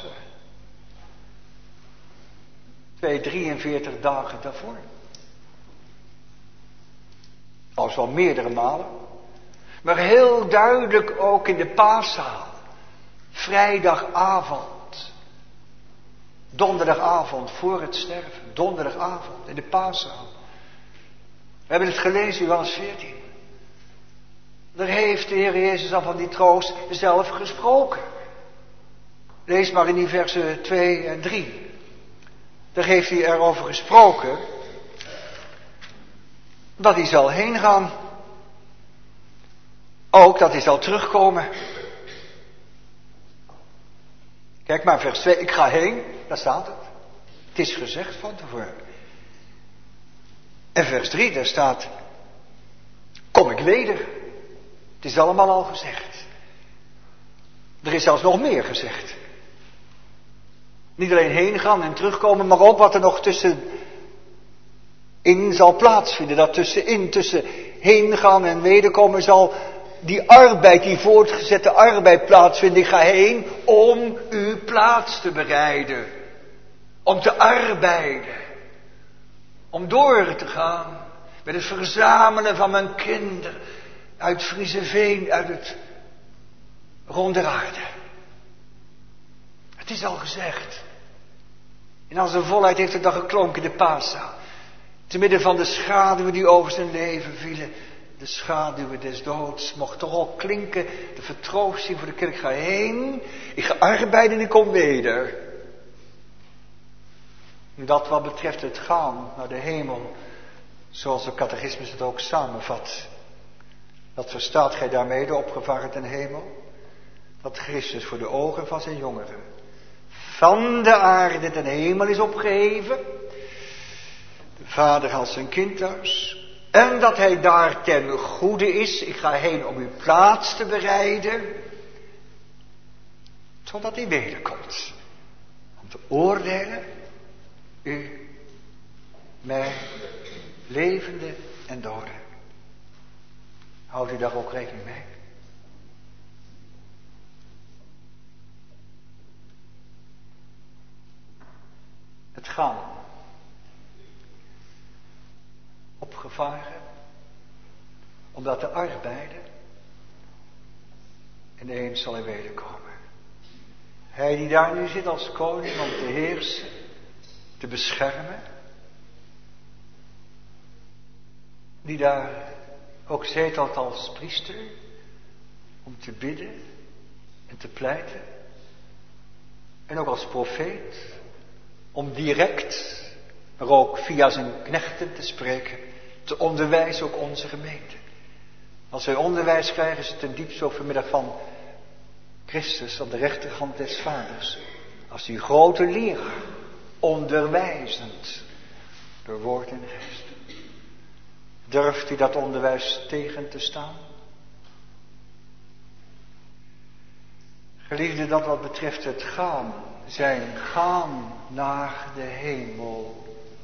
43 dagen daarvoor. Al wel meerdere malen. Maar heel duidelijk ook in de paaszaal. Vrijdagavond. Donderdagavond voor het sterven. Donderdagavond in de paaszaal. We hebben het gelezen in Johannes 14. Daar heeft de Heer Jezus al van die troost zelf gesproken. Lees maar in die versen 2 en 3. Daar heeft hij erover gesproken. Dat hij zal heen gaan. Ook dat hij zal terugkomen. Kijk maar, vers 2. Ik ga heen. Daar staat het. Het is gezegd van tevoren. En vers 3, daar staat. Kom ik weder. Het is allemaal al gezegd. Er is zelfs nog meer gezegd. Niet alleen heen gaan en terugkomen, maar ook wat er nog tussenin zal plaatsvinden. Dat tussen heen gaan en wederkomen zal die arbeid, die voortgezette arbeid plaatsvinden. Ik ga heen om uw plaats te bereiden. Om te arbeiden. Om door te gaan met het verzamelen van mijn kinderen. Uit Frieseveen, uit het ronde aarde. Het is al gezegd. In al zijn volheid heeft het dan geklonken in de paaszaal. Te midden van de schaduwen die over zijn leven vielen. De schaduwen des doods. Mocht toch ook klinken. De vertroosting voor de kerk. Ik ga heen. Ik ga arbeiden en ik kom weder. Dat wat betreft het gaan naar de hemel. Zoals de catechismus het ook samenvat. Wat verstaat gij daarmee, de opgevaren ten hemel? Dat Christus voor de ogen van zijn jongeren van de aarde ten hemel is opgeheven. De Vader als zijn kind thuis. En dat hij daar ten goede is. Ik ga heen om uw plaats te bereiden. Totdat hij wederkomt. Om te oordelen. U, mij, levende en doden. Houdt u daar ook rekening mee? Het gaan. Opgevaren. Om dat te arbeiden. En eens zal hij wederkomen. Hij die daar nu zit als koning om te heersen. Te beschermen. Die daar ook zetelt als priester. Om te bidden. En te pleiten. En ook als profeet. Om direct, maar ook via zijn knechten te spreken. Te onderwijzen ook onze gemeente. Als wij onderwijs krijgen is het ten diepste ook vanmiddag van Christus aan de rechterhand des Vaders. Als die grote leraar, onderwijzend, door woord en geest. Durft u dat onderwijs tegen te staan? Geliefde, dat wat betreft het gaan, zijn gaan naar de hemel.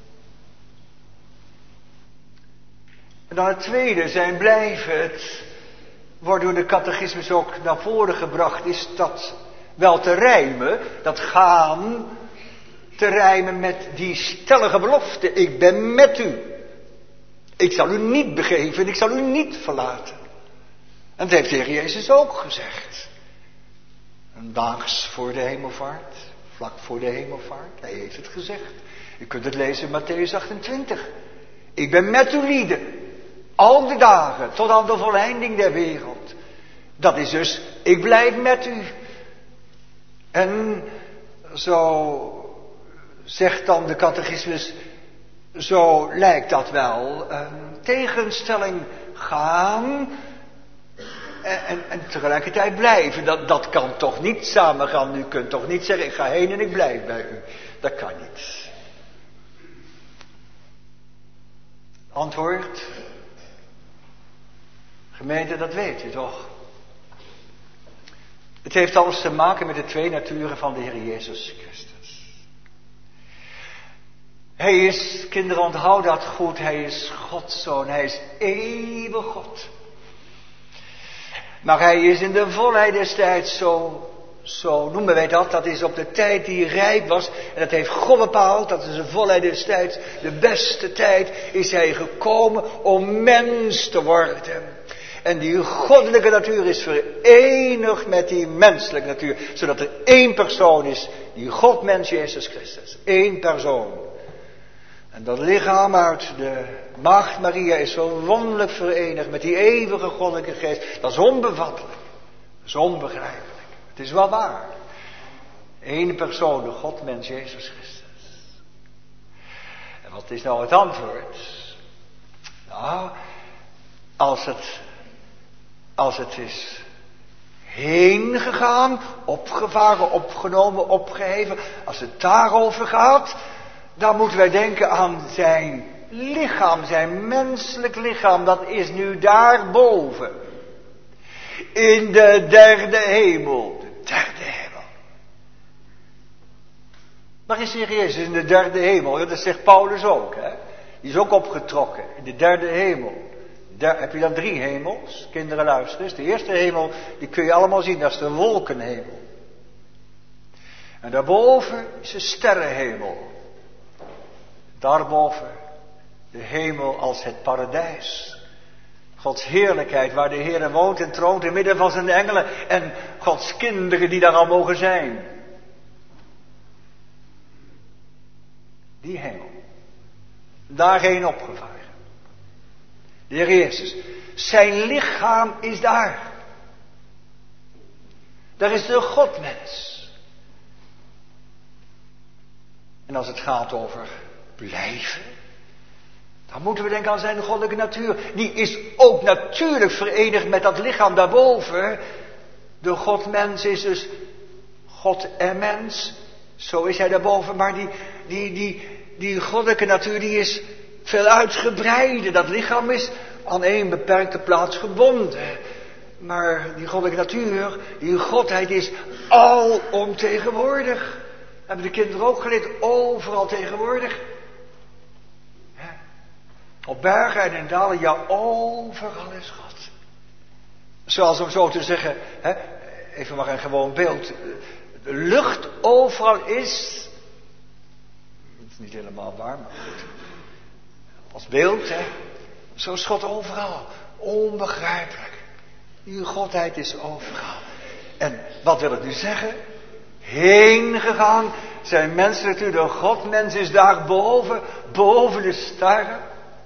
En dan het tweede, zijn blijven. Het wordt door de catechismus ook naar voren gebracht, is dat wel te rijmen, dat gaan te rijmen met die stellige belofte. Ik ben met u. Ik zal u niet begeven, ik zal u niet verlaten. En dat heeft de Heer Jezus ook gezegd. Een daags voor de hemelvaart, vlak voor de hemelvaart, hij heeft het gezegd. U kunt het lezen in Mattheüs 28. Ik ben met u lieden, al de dagen, tot aan de volleinding der wereld. Dat is dus, ik blijf met u. En zo zegt dan de catechismus, zo lijkt dat wel een tegenstelling gaan en tegelijkertijd blijven. Dat kan toch niet samengaan. U kunt toch niet zeggen, ik ga heen en ik blijf bij u. Dat kan niet. Antwoord. Gemeente, dat weet u toch? Het heeft alles te maken met de twee naturen van de Heer Jezus Christus. Hij is, kinderen onthoud dat goed, hij is Gods Zoon, hij is eeuwig God. Maar hij is in de volheid des tijds zo noemen wij dat is op de tijd die rijp was. En dat heeft God bepaald, dat is de volheid des tijds, de beste tijd is hij gekomen om mens te worden. En die goddelijke natuur is verenigd met die menselijke natuur. Zodat er één persoon is, die God, mens, Jezus Christus. Eén persoon. En dat lichaam uit de maagd Maria is zo wonderlijk verenigd met die eeuwige goddelijke geest. Dat is onbevattelijk. Dat is onbegrijpelijk. Het is wel waar. Eén persoon, de God, mens, Jezus Christus. En wat is nou het antwoord? Nou, als het is heen gegaan, opgevaren, opgenomen, opgeheven, als het daarover gaat, dan moeten wij denken aan zijn lichaam, zijn menselijk lichaam, dat is nu daarboven. In de derde hemel. De derde hemel. Waar is de Heer Jezus in de derde hemel? Ja, dat zegt Paulus ook. Hè? Die is ook opgetrokken in de derde hemel. Heb je dan 3 hemels? Kinderen, luisteren eens. De eerste hemel, die kun je allemaal zien. Dat is de wolkenhemel. En daarboven is de sterrenhemel. Daarboven de hemel als het paradijs. Gods heerlijkheid, waar de Heer woont en troont in midden van zijn engelen. En Gods kinderen die daar al mogen zijn. Die hemel. Daarheen opgevaren. De Heer Jezus. Zijn lichaam is daar. Daar is de Godmens. En als het gaat over blijven, dan moeten we denken aan zijn goddelijke natuur. Die is ook natuurlijk verenigd met dat lichaam daarboven. De Godmens is dus God en mens. Zo is hij daarboven. Maar die goddelijke natuur die is veel uitgebreider. Dat lichaam is aan één beperkte plaats gebonden. Maar die goddelijke natuur, die godheid is alomtegenwoordig. Hebben de kinderen ook geleerd, overal tegenwoordig. Op bergen en in dalen, ja, overal is God. Zoals om zo te zeggen, even maar een gewoon beeld. De lucht overal is. Het is niet helemaal waar, maar goed. Als beeld, zo is God overal. Onbegrijpelijk. Die godheid is overal. En wat wil het nu zeggen? Heen gegaan. Zijn mensen natuurlijk, de Godmens is daar boven. Boven de sterren.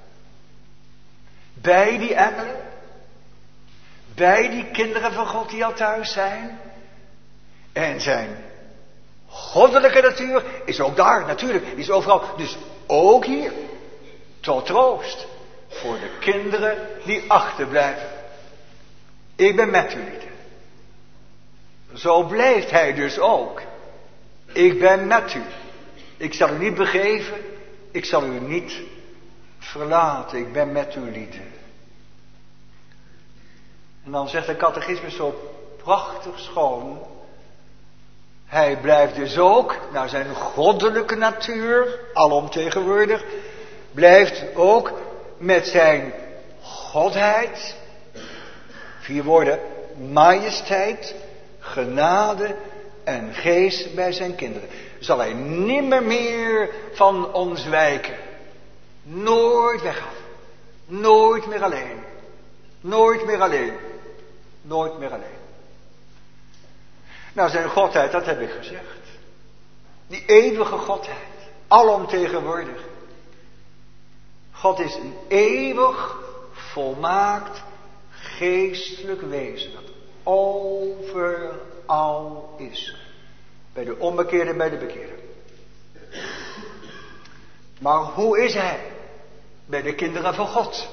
Bij die engelen. Bij die kinderen van God die al thuis zijn. En zijn goddelijke natuur is ook daar, natuurlijk. Die is overal. Dus ook hier. Tot troost. Voor de kinderen die achterblijven. Ik ben met u lieden. Zo blijft hij dus ook. Ik ben met u. Ik zal u niet begeven. Ik zal u niet verlaten. Ik ben met u lieden. En dan zegt de catechismus zo prachtig schoon. Hij blijft dus ook naar zijn goddelijke natuur, alomtegenwoordig, blijft ook met zijn godheid, 4 woorden, majesteit, genade en geest bij zijn kinderen. Zal hij nimmer meer van ons wijken. Nooit weggaan. Nooit meer alleen. Nooit meer alleen. Nooit meer alleen. Nou, zijn Godheid, dat heb ik gezegd. Die eeuwige Godheid. Alomtegenwoordig. God is een eeuwig, volmaakt, geestelijk wezen. Dat overal is. Bij de onbekeerde en bij de bekeerde. Maar hoe is hij? Bij de kinderen van God.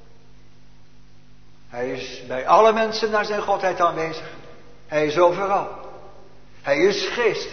Hij is bij alle mensen naar zijn Godheid aanwezig. Hij is overal. Hij is geest.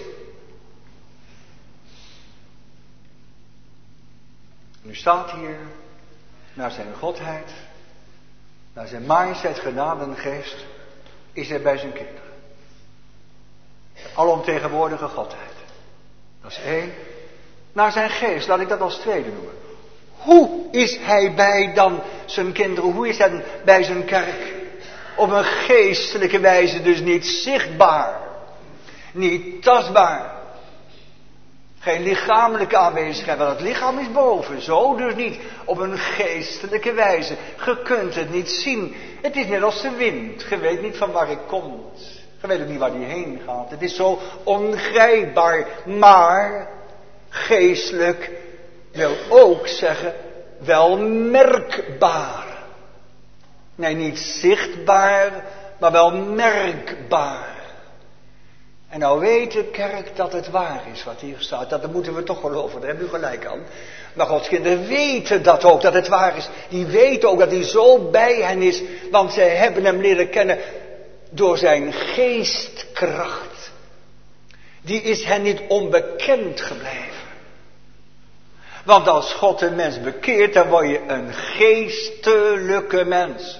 Nu staat hier, naar zijn Godheid, naar zijn majesteit, genade en geest, is hij bij zijn kinderen. De alomtegenwoordige Godheid. Dat is 1. Naar zijn geest, laat ik dat als tweede noemen. Hoe is hij bij dan zijn kinderen? Hoe is hij bij zijn kerk? Op een geestelijke wijze, dus niet zichtbaar. Niet tastbaar. Geen lichamelijke aanwezigheid, want het lichaam is boven. Zo dus niet. Op een geestelijke wijze. Je kunt het niet zien. Het is net als de wind. Je weet niet van waar hij komt. Je weet ook niet waar hij heen gaat. Het is zo ongrijpbaar. Maar geestelijk wil ook zeggen wel merkbaar. Nee, niet zichtbaar, maar wel merkbaar. En nou weet de kerk dat het waar is wat hier staat. Dat moeten we toch geloven, daar hebben u gelijk aan. Maar Gods kinderen weten dat ook, dat het waar is. Die weten ook dat hij zo bij hen is. Want zij hebben hem leren kennen door zijn geestkracht. Die is hen niet onbekend gebleven. Want als God een mens bekeert, dan word je een geestelijke mens.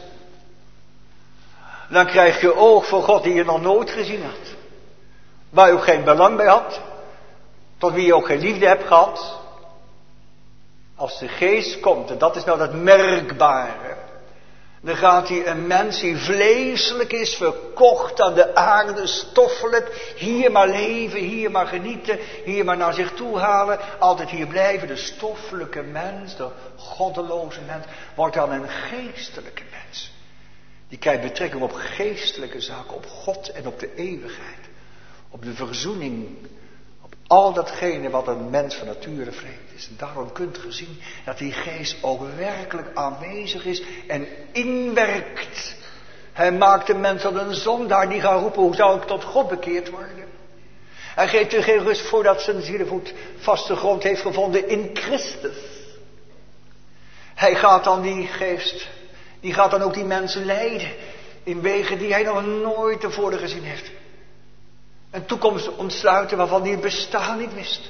Dan krijg je oog voor God die je nog nooit gezien had. Waar je ook geen belang bij had. Tot wie je ook geen liefde hebt gehad. Als de geest komt, en dat is nou dat merkbare. Dan gaat hij een mens die vleeselijk is, verkocht aan de aarde, stoffelijk. Hier maar leven, hier maar genieten, hier maar naar zich toe halen. Altijd hier blijven. De stoffelijke mens, de goddeloze mens, wordt dan een geestelijke mens. Die krijgt betrekking op geestelijke zaken, op God en op de eeuwigheid. Op de verzoening, op al datgene wat een mens van nature vreemd is. En daarom kunt je zien dat die geest ook werkelijk aanwezig is en inwerkt. Hij maakt de mens tot een zondaar die gaat roepen, hoe zou ik tot God bekeerd worden? Hij geeft er geen rust voordat zijn zielevoet vaste grond heeft gevonden in Christus. Hij gaat dan die geest, die gaat dan ook die mensen leiden in wegen die hij nog nooit tevoren gezien heeft. Een toekomst ontsluiten waarvan hij het bestaan niet wist.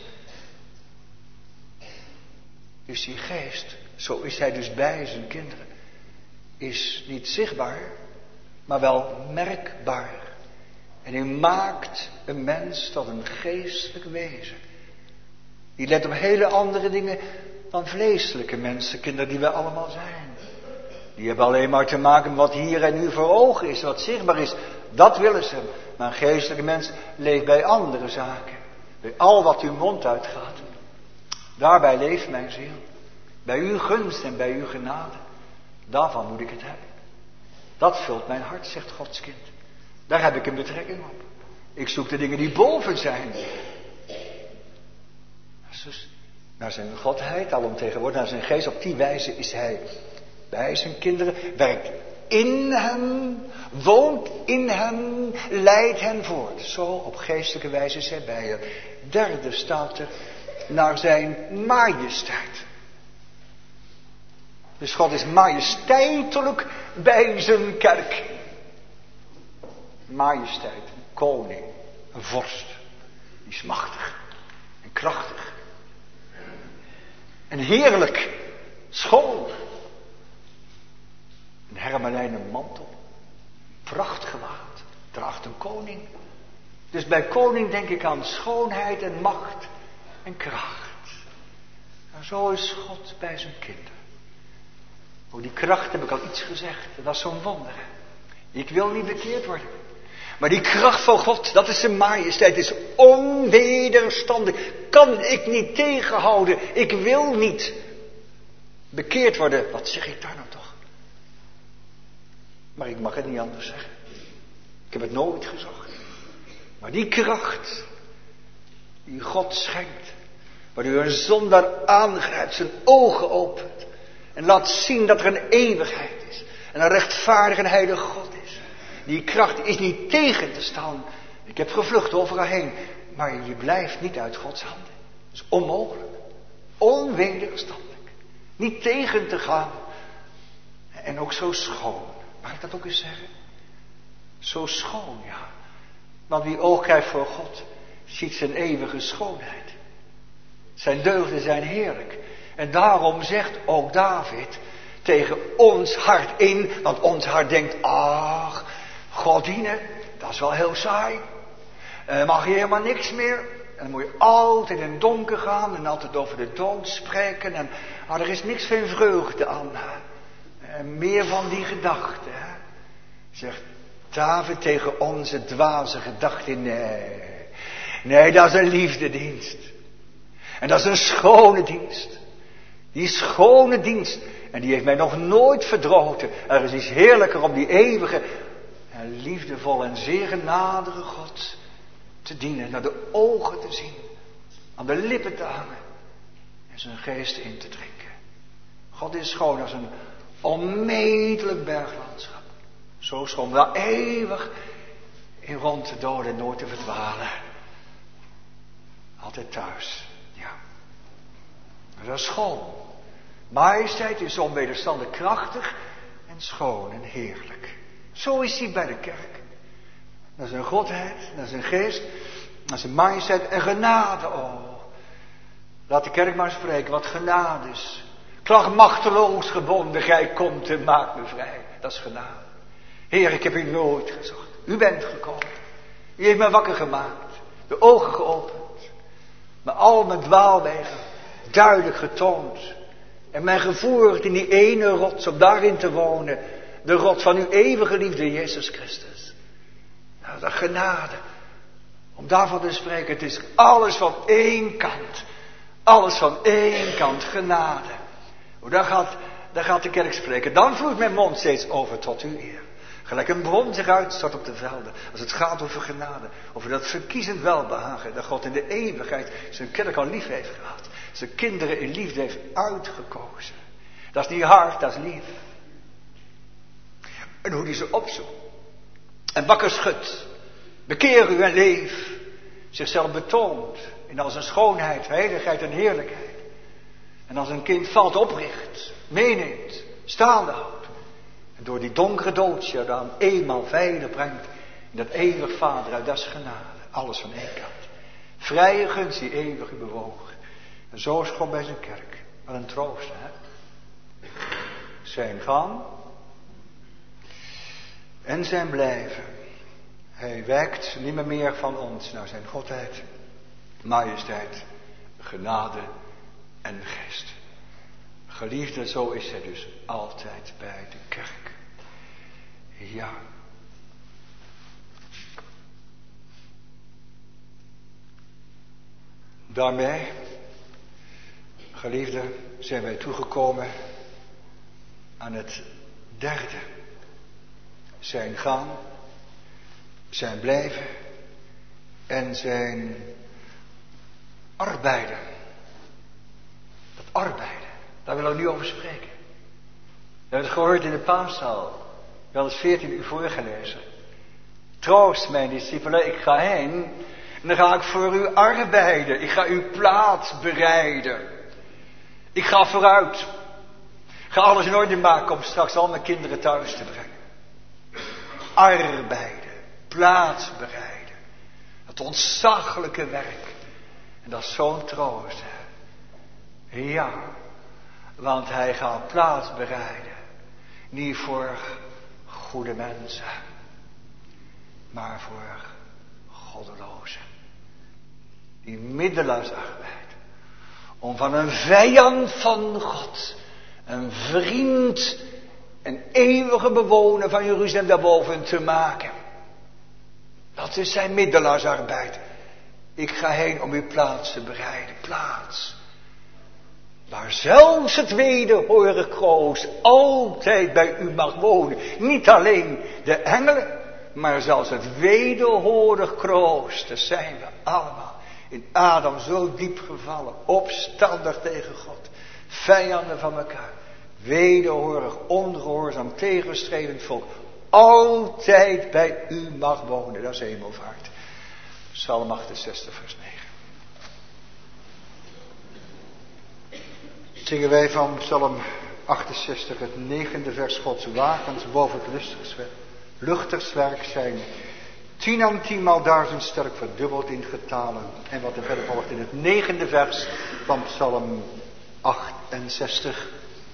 Dus die geest, zo is hij dus bij zijn kinderen, is niet zichtbaar, maar wel merkbaar. En hij maakt een mens tot een geestelijk wezen. Die let op hele andere dingen dan vleeselijke mensen, kinderen die wij allemaal zijn. Die hebben alleen maar te maken met wat hier en nu voor ogen is, wat zichtbaar is. Dat willen ze. Maar een geestelijke mens leeft bij andere zaken. Bij al wat uw mond uitgaat. Daarbij leeft mijn ziel. Bij uw gunst en bij uw genade. Daarvan moet ik het hebben. Dat vult mijn hart, zegt Gods kind. Daar heb ik een betrekking op. Ik zoek de dingen die boven zijn. Dus naar zijn godheid, alomtegenwoordig, naar zijn geest. Op die wijze is hij bij zijn kinderen, werkt in hen, woont in hen, leidt hen voort. Zo op geestelijke wijze is hij bij je. Derde staat er, naar zijn majesteit. Dus God is majesteitelijk bij zijn kerk. Majesteit, een koning, een vorst. Die is machtig en krachtig. En heerlijk, schoon. Een hermelijnen mantel. Prachtgewaad. Draagt een koning. Dus bij koning denk ik aan schoonheid en macht en kracht. En zo is God bij zijn kinderen. Over die kracht heb ik al iets gezegd. Dat is zo'n wonder. Ik wil niet bekeerd worden. Maar die kracht van God, dat is zijn majesteit, is onwederstandig. Kan ik niet tegenhouden. Ik wil niet. Bekeerd worden, wat zeg ik daar nou toch? Maar ik mag het niet anders zeggen. Ik heb het nooit gezocht. Maar die kracht die God schenkt, waardoor een zondaar aangrijpt, zijn ogen opent en laat zien dat er een eeuwigheid is en een rechtvaardig en heilig God is. Die kracht is niet tegen te staan. Ik heb gevlucht overal heen, maar je blijft niet uit Gods handen. Dat is onmogelijk. Onwederstandelijk. Niet tegen te gaan. En ook zo schoon. Mag ik dat ook eens zeggen? Zo schoon, ja. Want wie oog krijgt voor God, ziet zijn eeuwige schoonheid. Zijn deugden zijn heerlijk. En daarom zegt ook David tegen ons hart in, want ons hart denkt, ach, God dienen, dat is wel heel saai. Mag je helemaal niks meer. En dan moet je altijd in het donker gaan en altijd over de dood spreken. En er is niks van vreugde aan. En meer van die gedachten. Zegt David tegen onze dwaze gedachten. Nee, dat is een liefdedienst. En dat is een schone dienst. Die schone dienst. En die heeft mij nog nooit verdroten. Er is iets heerlijker om die eeuwige en liefdevolle en zeer genadige God te dienen, naar de ogen te zien, aan de lippen te hangen en zijn geest in te drinken. God is schoon als een onmetelijk berglandschap. Zo schoon, wel eeuwig in rond te doden en nooit te verdwalen. Altijd thuis, ja. Maar dat is schoon. Majesteit is onwederstandig krachtig en schoon en heerlijk. Zo is hij bij de kerk. Dat is een godheid, dat is een geest, dat is een majesteit en genade. Oh, laat de kerk maar spreken, wat genade is. Klag machteloos gebonden, gij komt en maakt me vrij. Dat is genade. Heer, ik heb u nooit gezocht. U bent gekomen. U heeft mij wakker gemaakt. De ogen geopend. Me al mijn dwaalwegen duidelijk getoond. En mij gevoerd in die ene rots om daarin te wonen. De rots van uw eeuwige liefde, Jezus Christus. Nou, dat genade. Om daarvan te spreken, het is alles van één kant. Alles van één kant, genade. Daar gaat de kerk spreken. Dan vloeit mijn mond steeds over tot uw eer. Gelijk een bron zich uitstort op de velden. Als het gaat over genade. Over dat verkiezend welbehagen. Dat God in de eeuwigheid zijn kerk al lief heeft gehad. Zijn kinderen in liefde heeft uitgekozen. Dat is niet hard, dat is lief. En hoe die ze opzoekt. En wakker schudt. Bekeer u en leef. Zichzelf betoont. In al zijn schoonheid, heiligheid en heerlijkheid. En als een kind valt opricht. Meeneemt. Staande houdt. En door die donkere doodje dan eenmaal veilig brengt. In dat eeuwig vader, dat is genade. Alles van één kant. Vrije gunst die eeuwig u bewogen. En zo is God bij zijn kerk. Wat een troost, hè. Zijn gaan. En zijn blijven. Hij wijkt niet meer van ons naar zijn godheid, majesteit, genade en geest. Geliefde, zo is hij dus altijd bij de kerk. Ja. Daarmee, geliefde, zijn wij toegekomen aan het derde. Zijn gaan, zijn blijven en zijn arbeiden. Dat arbeiden, daar willen we nu over spreken. We hebben het gehoord in de paaszaal, wel eens 14 uur voorgelezen. Troost mijn discipelen, ik ga heen en dan ga ik voor u arbeiden. Ik ga uw plaats bereiden. Ik ga vooruit. Ik ga alles in orde maken om straks al mijn kinderen thuis te brengen. Arbeiden, plaats bereiden. Het ontzaglijke werk. En dat is zo'n troost. Hè? Ja, want hij gaat plaats bereiden. Niet voor goede mensen, maar voor goddelozen. Die middelaarsarbeid. Om van een vijand van God, een vriend, een eeuwige bewoner van Jeruzalem daarboven te maken. Dat is zijn middelaarsarbeid. Ik ga heen om uw plaats te bereiden. Plaats. waar zelfs het wederhorig kroost altijd bij u mag wonen. Niet alleen de engelen, maar zelfs het wederhorig kroost. Dat zijn we allemaal. In Adam zo diep gevallen, opstandig tegen God, vijanden van elkaar, wederhorig, ongehoorzaam, tegenstredend volk, altijd bij u mag wonen. Dat is hemelvaart. Psalm 68 vers 9. Zingen wij van Psalm 68 het 9e vers: Gods wagens boven het luchtigswerk zijn 10 aan 10 maal 1000 sterk verdubbeld in getalen. En wat er verder volgt in het 9e vers van Psalm 68.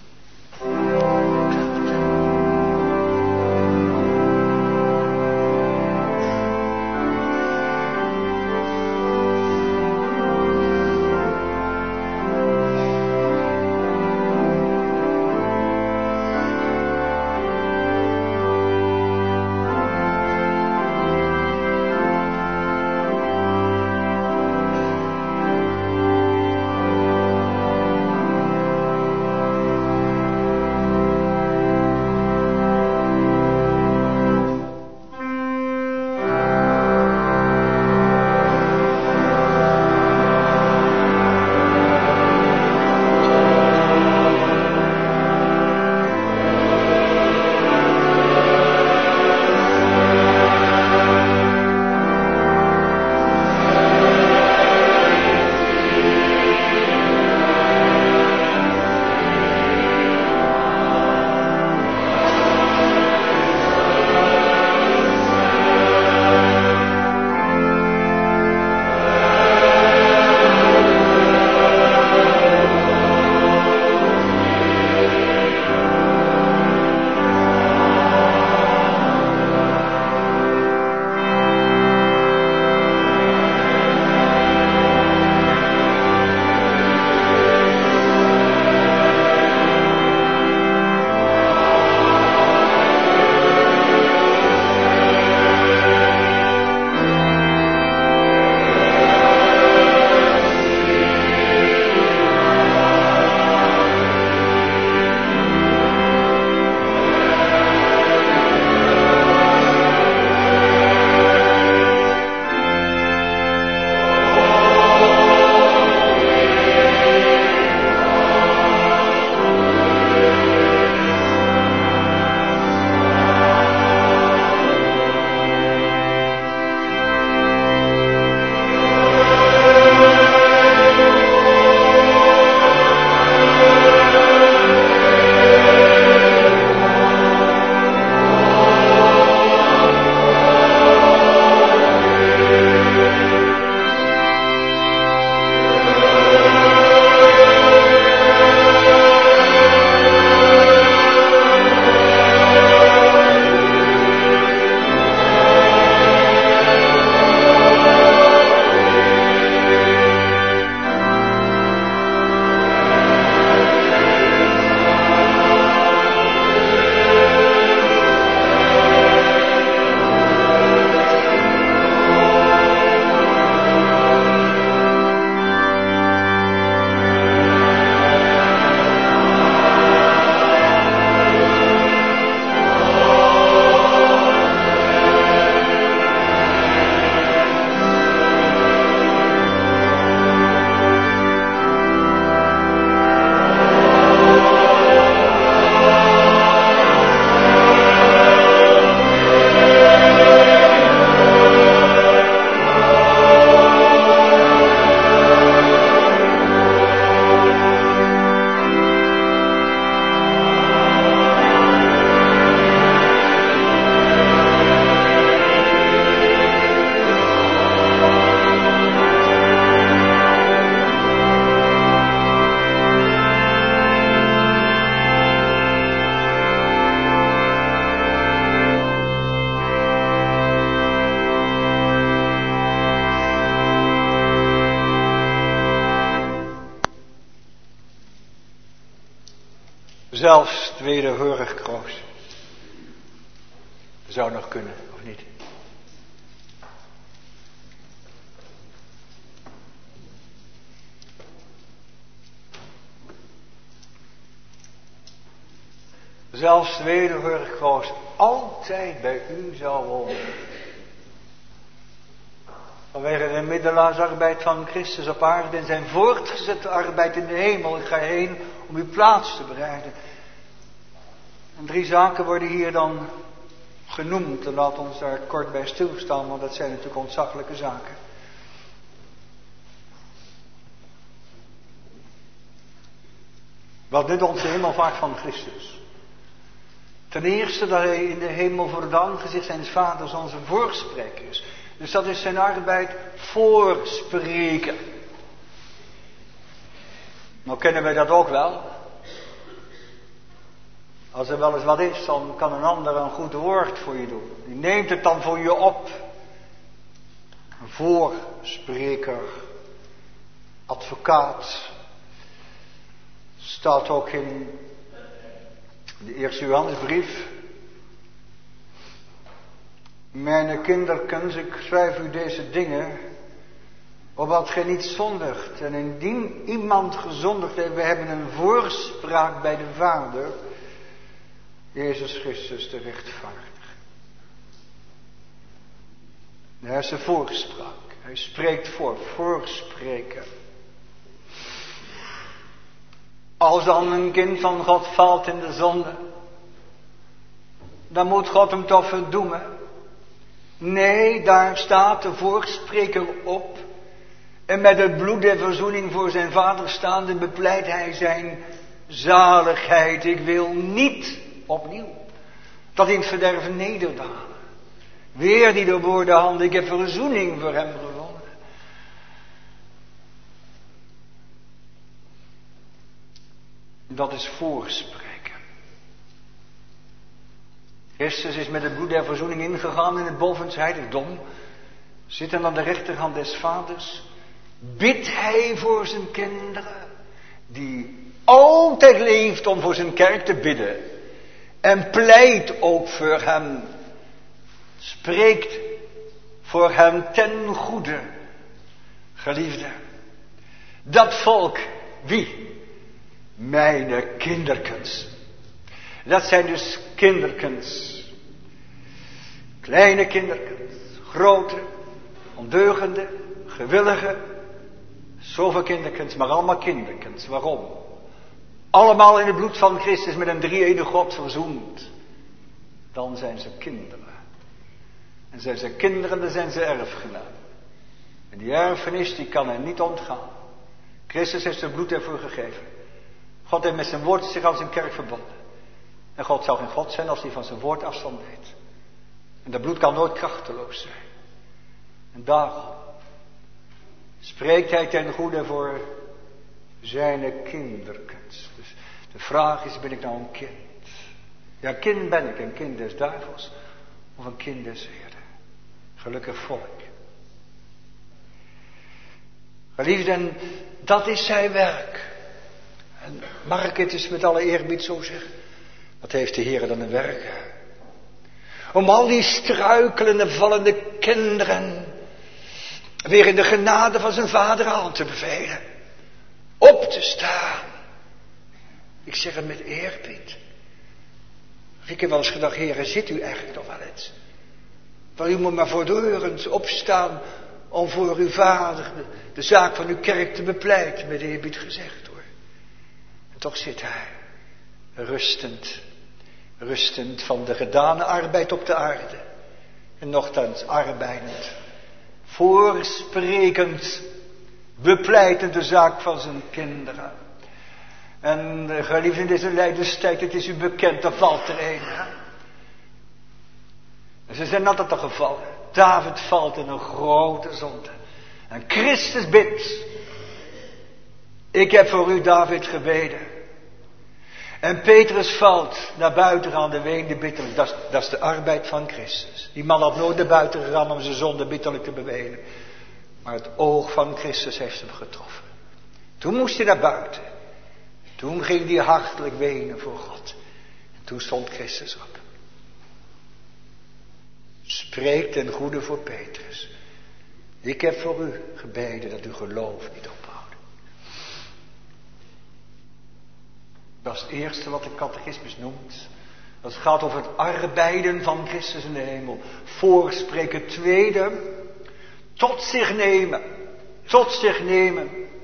Zelfs het wederhorig kroost. Zou nog kunnen, of niet? zelfs de wedergeboren altijd bij u zal wonen. Vanwege de middelaarsarbeid van Christus op aarde en zijn voortgezette arbeid in de hemel. Ik ga heen om uw plaats te bereiden. En 3 zaken worden hier dan genoemd. En laat ons daar kort bij stilstaan, want dat zijn natuurlijk ontzaglijke zaken. Wat dit onze hemelvaart van Christus. Ten eerste dat hij in de hemel voor het aangezicht zijn vaders onze voorspreker is. Dus dat is zijn arbeid voorspreken. Nou kennen wij dat ook wel. Als er wel eens wat is, dan kan een ander een goed woord voor je doen. Die neemt het dan voor je op. Een voorspreker, advocaat. Staat ook in de eerste Johannesbrief. Mijn kinderkens, ik schrijf u deze dingen, opdat gij niet zondigt. En indien iemand gezondigd heeft, we hebben een voorspraak bij de Vader, Jezus Christus de rechtvaardige. Hij is de voorspraak. Hij spreekt voor, voorspreken. Als dan een kind van God valt in de zonde, dan moet God hem toch verdoemen. Nee, daar staat de voorspreker op. En met het bloed der verzoening voor zijn vader staande bepleit hij zijn zaligheid. Ik wil niet opnieuw dat in het verderf nederdalen. Weer die doorboorde handen, ik heb verzoening voor hem gewonnen. Dat is voorspreken. Christus is met het bloed der verzoening ingegaan in het bovenste heiligdom. Zittend aan de rechterhand des vaders. Bidt hij voor zijn kinderen. Die altijd leeft om voor zijn kerk te bidden. En pleit ook voor hem. Spreekt voor hem ten goede. Geliefde. Dat volk. Wie? Mijne kinderkens. Dat zijn dus kinderkens. Kleine kinderkens. Grote. Ondeugende. Gewillige. Zoveel kinderkens, maar allemaal kinderkens. Waarom? Allemaal in het bloed van Christus met een drie-enige God verzoend. Dan zijn ze kinderen. En zijn ze kinderen, dan zijn ze erfgenamen. En die erfenis die kan hen niet ontgaan. Christus heeft zijn bloed ervoor gegeven. God heeft met zijn woord zich aan zijn kerk verbonden. En God zou geen God zijn als hij van zijn woord afstand deed. En dat bloed kan nooit krachteloos zijn. En daarom spreekt hij ten goede voor zijn kinderkens. Dus de vraag is, ben ik nou een kind? Ja, kind ben ik, een kind des duivels of een kind des Heeren. Gelukkig volk. Geliefden, dat is zijn werk. En mag ik het eens met alle eerbied zo zeggen? Wat heeft de Heer dan een werk? Om al die struikelende, vallende kinderen weer in de genade van zijn vader aan te bevelen. Op te staan. Ik zeg het met eerbied. Ik heb wel eens gedacht, Heer, zit u eigenlijk nog wel eens? Maar u moet maar voortdurend opstaan om voor uw vader de zaak van uw kerk te bepleiten, met eerbied gezegd hoor. En toch zit hij rustend van de gedane arbeid op de aarde. En nochtans arbeidend, voorsprekend, bepleitend de zaak van zijn kinderen. En geliefd in deze lijdenstijd, het is u bekend, er valt er een. En ze zijn altijd al gevallen. David valt in een grote zonde. En Christus bidt. Ik heb voor u, David, gebeden. En Petrus valt naar buiten aan de weende bitterlijk. Dat is de arbeid van Christus. Die man had nooit naar buiten gegaan om zijn zonde bitterlijk te bewegen. Maar het oog van Christus heeft hem getroffen. Toen moest hij naar buiten. Toen ging hij hartelijk wenen voor God. En toen stond Christus op. Spreek ten goede voor Petrus. Ik heb voor u gebeden dat uw geloof niet ophoudt. Dat is het eerste wat de catechismus noemt. Dat gaat over het arbeiden van Christus in de hemel. Voorspreken. Tweede, tot zich nemen. Tot zich nemen.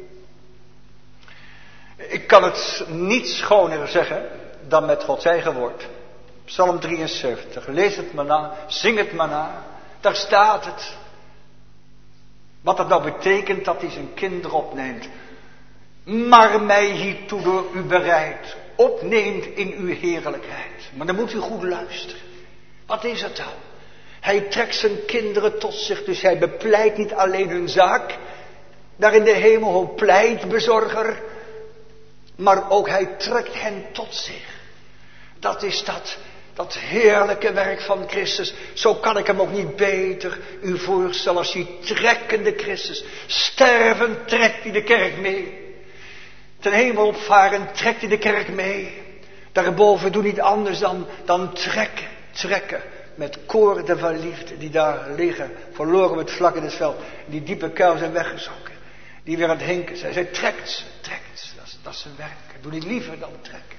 Ik kan het niet schoner zeggen dan met Gods eigen woord. Psalm 73. Lees het maar na. Zing het maar na. Daar staat het. Wat dat nou betekent dat hij zijn kinderen opneemt. Maar mij hiertoe door u bereid. Opneemt in uw heerlijkheid. Maar dan moet u goed luisteren. Wat is het dan? Hij trekt zijn kinderen tot zich. Dus hij bepleit niet alleen hun zaak. Daar in de hemel een pleitbezorger. Maar ook hij trekt hen tot zich. Dat is dat heerlijke werk van Christus. Zo kan ik hem ook niet beter u voorstellen als die trekkende Christus. Stervend trekt hij de kerk mee. Ten hemel opvaren trekt hij de kerk mee. Daarboven doe niet anders dan trekken. Met koorden van liefde die daar liggen. Verloren op het vlak in het veld. Die diepe kuil zijn weggezonken. Die weer aan het hinken zijn. Zij trekt ze. Dat is zijn werk. Doe niet liever dan trekken.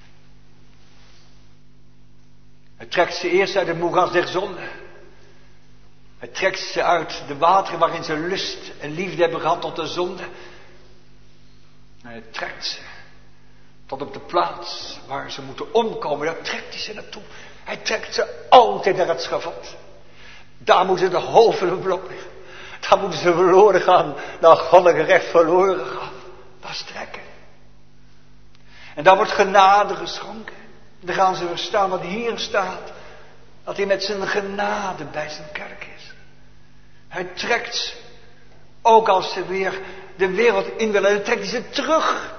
Hij trekt ze eerst uit het moeras der zonde. Hij trekt ze uit de wateren waarin ze lust en liefde hebben gehad tot de zonde. En hij trekt ze tot op de plaats waar ze moeten omkomen. Daar trekt hij ze naartoe. Hij trekt ze altijd naar het schavot. Daar moeten de hoofden op liggen. Daar moeten ze verloren gaan. Naar goddelijk recht verloren gaan. Dat is trekken. En daar wordt genade geschonken. Dan gaan ze verstaan wat hier staat. Dat hij met zijn genade bij zijn kerk is. Hij trekt ze. Ook als ze weer de wereld in willen. Dan trekt hij ze terug.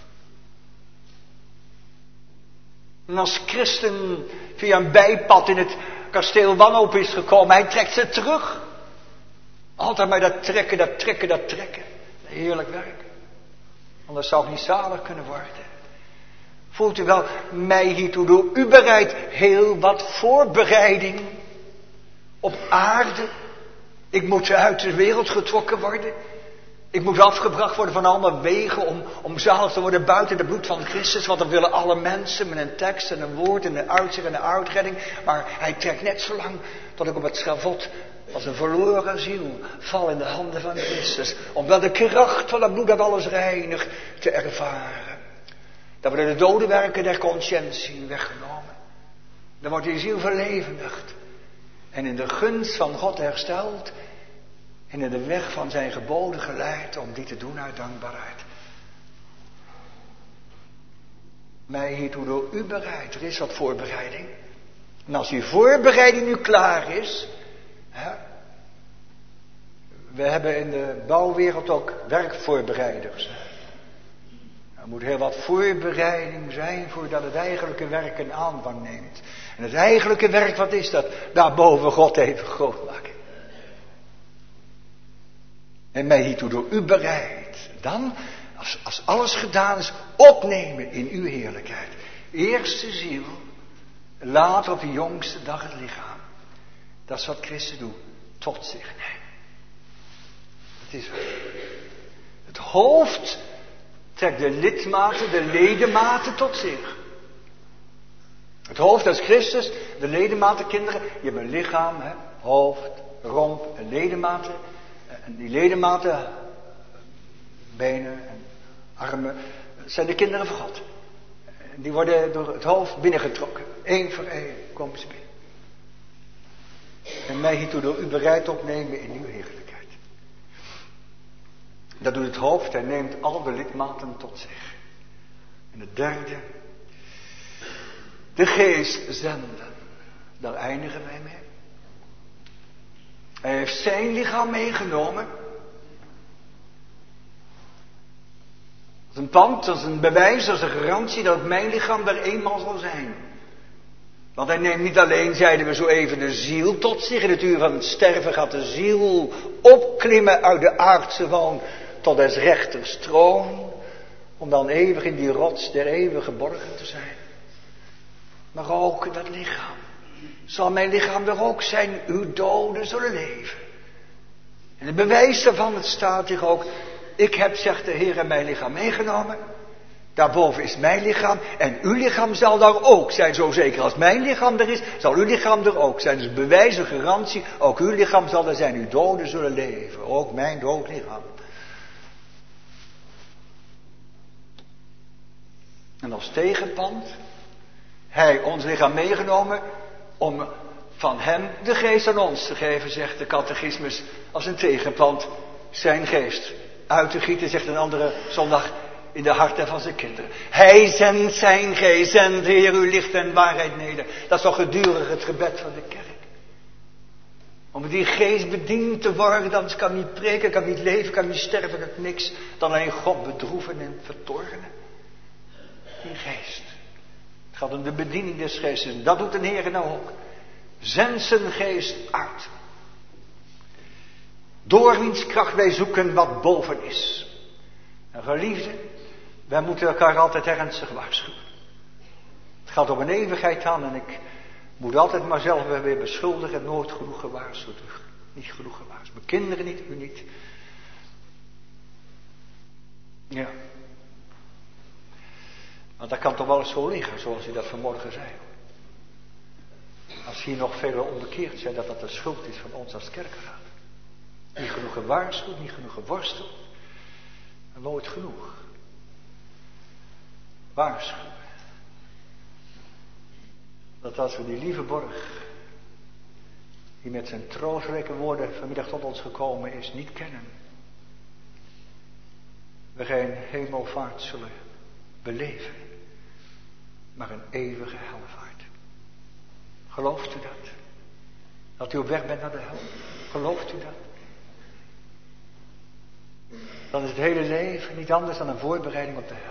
En als christen via een bijpad in het kasteel wanhoop is gekomen. Hij trekt ze terug. Altijd maar dat trekken. Heerlijk werk. Anders zou ik niet zalig kunnen worden. Voelt u wel, mij hiertoe door u bereid. Heel wat voorbereiding. Op aarde. Ik moet uit de wereld getrokken worden. Ik moet afgebracht worden van allemaal wegen om zalig te worden buiten de bloed van Christus. Want dan willen alle mensen met een tekst en een woord en een uitzicht en een uitredding. Maar hij trekt net zo lang tot ik op het schavot als een verloren ziel val in de handen van Christus. Om wel de kracht van het bloed dat alles reinigt te ervaren. Dan worden de dode werken der conscientie weggenomen. Dan wordt die ziel verlevendigd. En in de gunst van God hersteld. En in de weg van zijn geboden geleid om die te doen uit dankbaarheid. Mij hiertoe door u bereid. Er is wat voorbereiding. En als die voorbereiding nu klaar is. We hebben in de bouwwereld ook werkvoorbereiders. Er moet heel wat voorbereiding zijn voordat het eigenlijke werk een aanvang neemt. En het eigenlijke werk, wat is dat? Daarboven God even groot maken. En mij hiertoe door u bereid. Dan, als alles gedaan is, opnemen in uw heerlijkheid. Eerst de ziel, later op de jongste dag het lichaam. Dat is wat Christus doet, tot zich nemen. Dat is het hoofd trekt de lidmaten, de ledematen tot zich. Het hoofd, dat is Christus, de ledematen, kinderen. Je hebt een lichaam, hoofd, romp en ledematen. En die ledematen, benen en armen, zijn de kinderen van God. Die worden door het hoofd binnengetrokken. Eén voor één komen ze binnen. En mij hiertoe door u bereid opnemen in uw heerlijkheid. Dat doet het hoofd, hij neemt al de lidmaten tot zich. En het derde, de geest zenden. Daar eindigen wij mee. Hij heeft zijn lichaam meegenomen. Dat is een pand, dat is een bewijs, dat is een garantie dat mijn lichaam er eenmaal zal zijn. Want hij neemt niet alleen, zeiden we zo even, de ziel tot zich. In het uur van het sterven gaat de ziel opklimmen uit de aardse woon tot des rechters troon. Om dan eeuwig in die rots der eeuwig geborgen te zijn. Maar ook dat lichaam. Zal mijn lichaam er ook zijn, uw doden zullen leven. En het bewijs daarvan, het staat hier ook. Ik heb, zegt de Heer, mijn lichaam meegenomen. Daarboven is mijn lichaam en uw lichaam zal daar ook zijn. Zo zeker als mijn lichaam er is, zal uw lichaam er ook zijn. Dus bewijs, een garantie, ook uw lichaam zal er zijn. Uw doden zullen leven, ook mijn dood lichaam. En als tegenpand, hij ons lichaam meegenomen om van hem de geest aan ons te geven, zegt de catechismus, als een tegenpand zijn geest uit te gieten, zegt een andere zondag, in de harten van zijn kinderen. Hij zendt zijn geest, zendt Heer uw licht en waarheid neder. Dat is al gedurig het gebed van de kerk. Om die geest bediend te worden, anders kan niet preken, kan niet leven, kan niet sterven, kan niks. Dan alleen God bedroeven en vertornen. Die geest. Het gaat om de bediening des geestes. En dat doet de Heer nou ook. Zend zijn geest uit. Door wiens kracht wij zoeken wat boven is. En geliefden, wij moeten elkaar altijd ernstig waarschuwen. Het gaat om een eeuwigheid aan en ik moet altijd maar zelf weer beschuldigen. Nooit genoeg gewaarschuwd. Niet genoeg gewaarschuwd. Mijn kinderen niet, u niet. Ja. Maar dat kan toch wel eens zo liggen, zoals u dat vanmorgen zei. Als hier nog velen onbekeerd zijn, dat dat de schuld is van ons als kerkenraad. Niet genoeg gewaarschuwd, niet genoeg geworsteld. En nooit genoeg. Waarschuwen. Dat als we die lieve borg, die met zijn troostrijke woorden vanmiddag tot ons gekomen is, niet kennen. We geen hemelvaart zullen beleven, maar een eeuwige helvaart. Gelooft u dat? Dat u op weg bent naar de hel? Gelooft u dat? Dan is het hele leven niet anders dan een voorbereiding op de hel.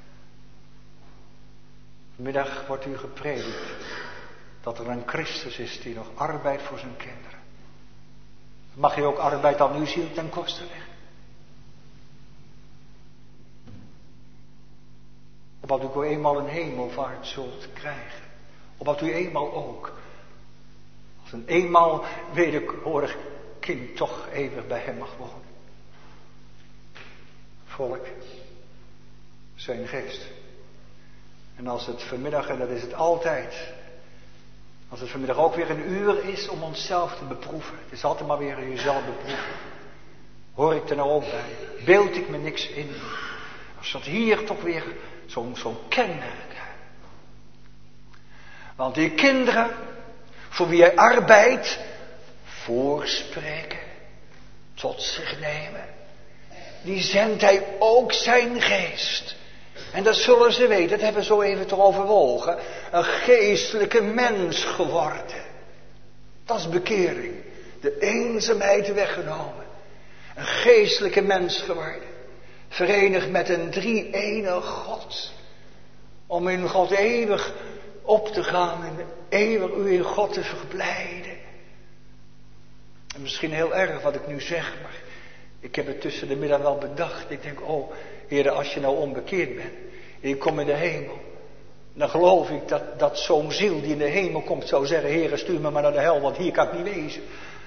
Vanmiddag wordt u gepredikt dat er een Christus is die nog arbeidt voor zijn kinderen. Mag je ook arbeid aan uw ziel ten koste leggen? Opdat u eenmaal een hemelvaart zult krijgen. Opdat u eenmaal ook, als een eenmaal wederhorig kind, toch eeuwig bij hem mag wonen. Volk, zijn geest. En als het vanmiddag, en dat is het altijd, als het vanmiddag ook weer een uur is om onszelf te beproeven. Het is altijd maar weer jezelf beproeven. Hoor ik er nou ook bij? Beeld ik me niks in? Als dat hier toch weer zo'n kenmerk. Want die kinderen, voor wie hij arbeidt, voorspreken, tot zich nemen, die zendt hij ook zijn geest. En dat zullen ze weten, dat hebben we zo even toch overwogen. Een geestelijke mens geworden. Dat is bekering. De eenzaamheid weggenomen. Een geestelijke mens geworden. Verenigd met een drie-enig God. Om in God eeuwig op te gaan en eeuwig u in God te verblijden. En misschien heel erg wat ik nu zeg, maar ik heb het tussen de middag wel bedacht. Ik denk, oh Heer, als je nou onbekeerd bent en je komt in de hemel, dan geloof ik dat zo'n ziel die in de hemel komt zou zeggen, Heer, stuur me maar naar de hel, want hier kan ik niet wezen.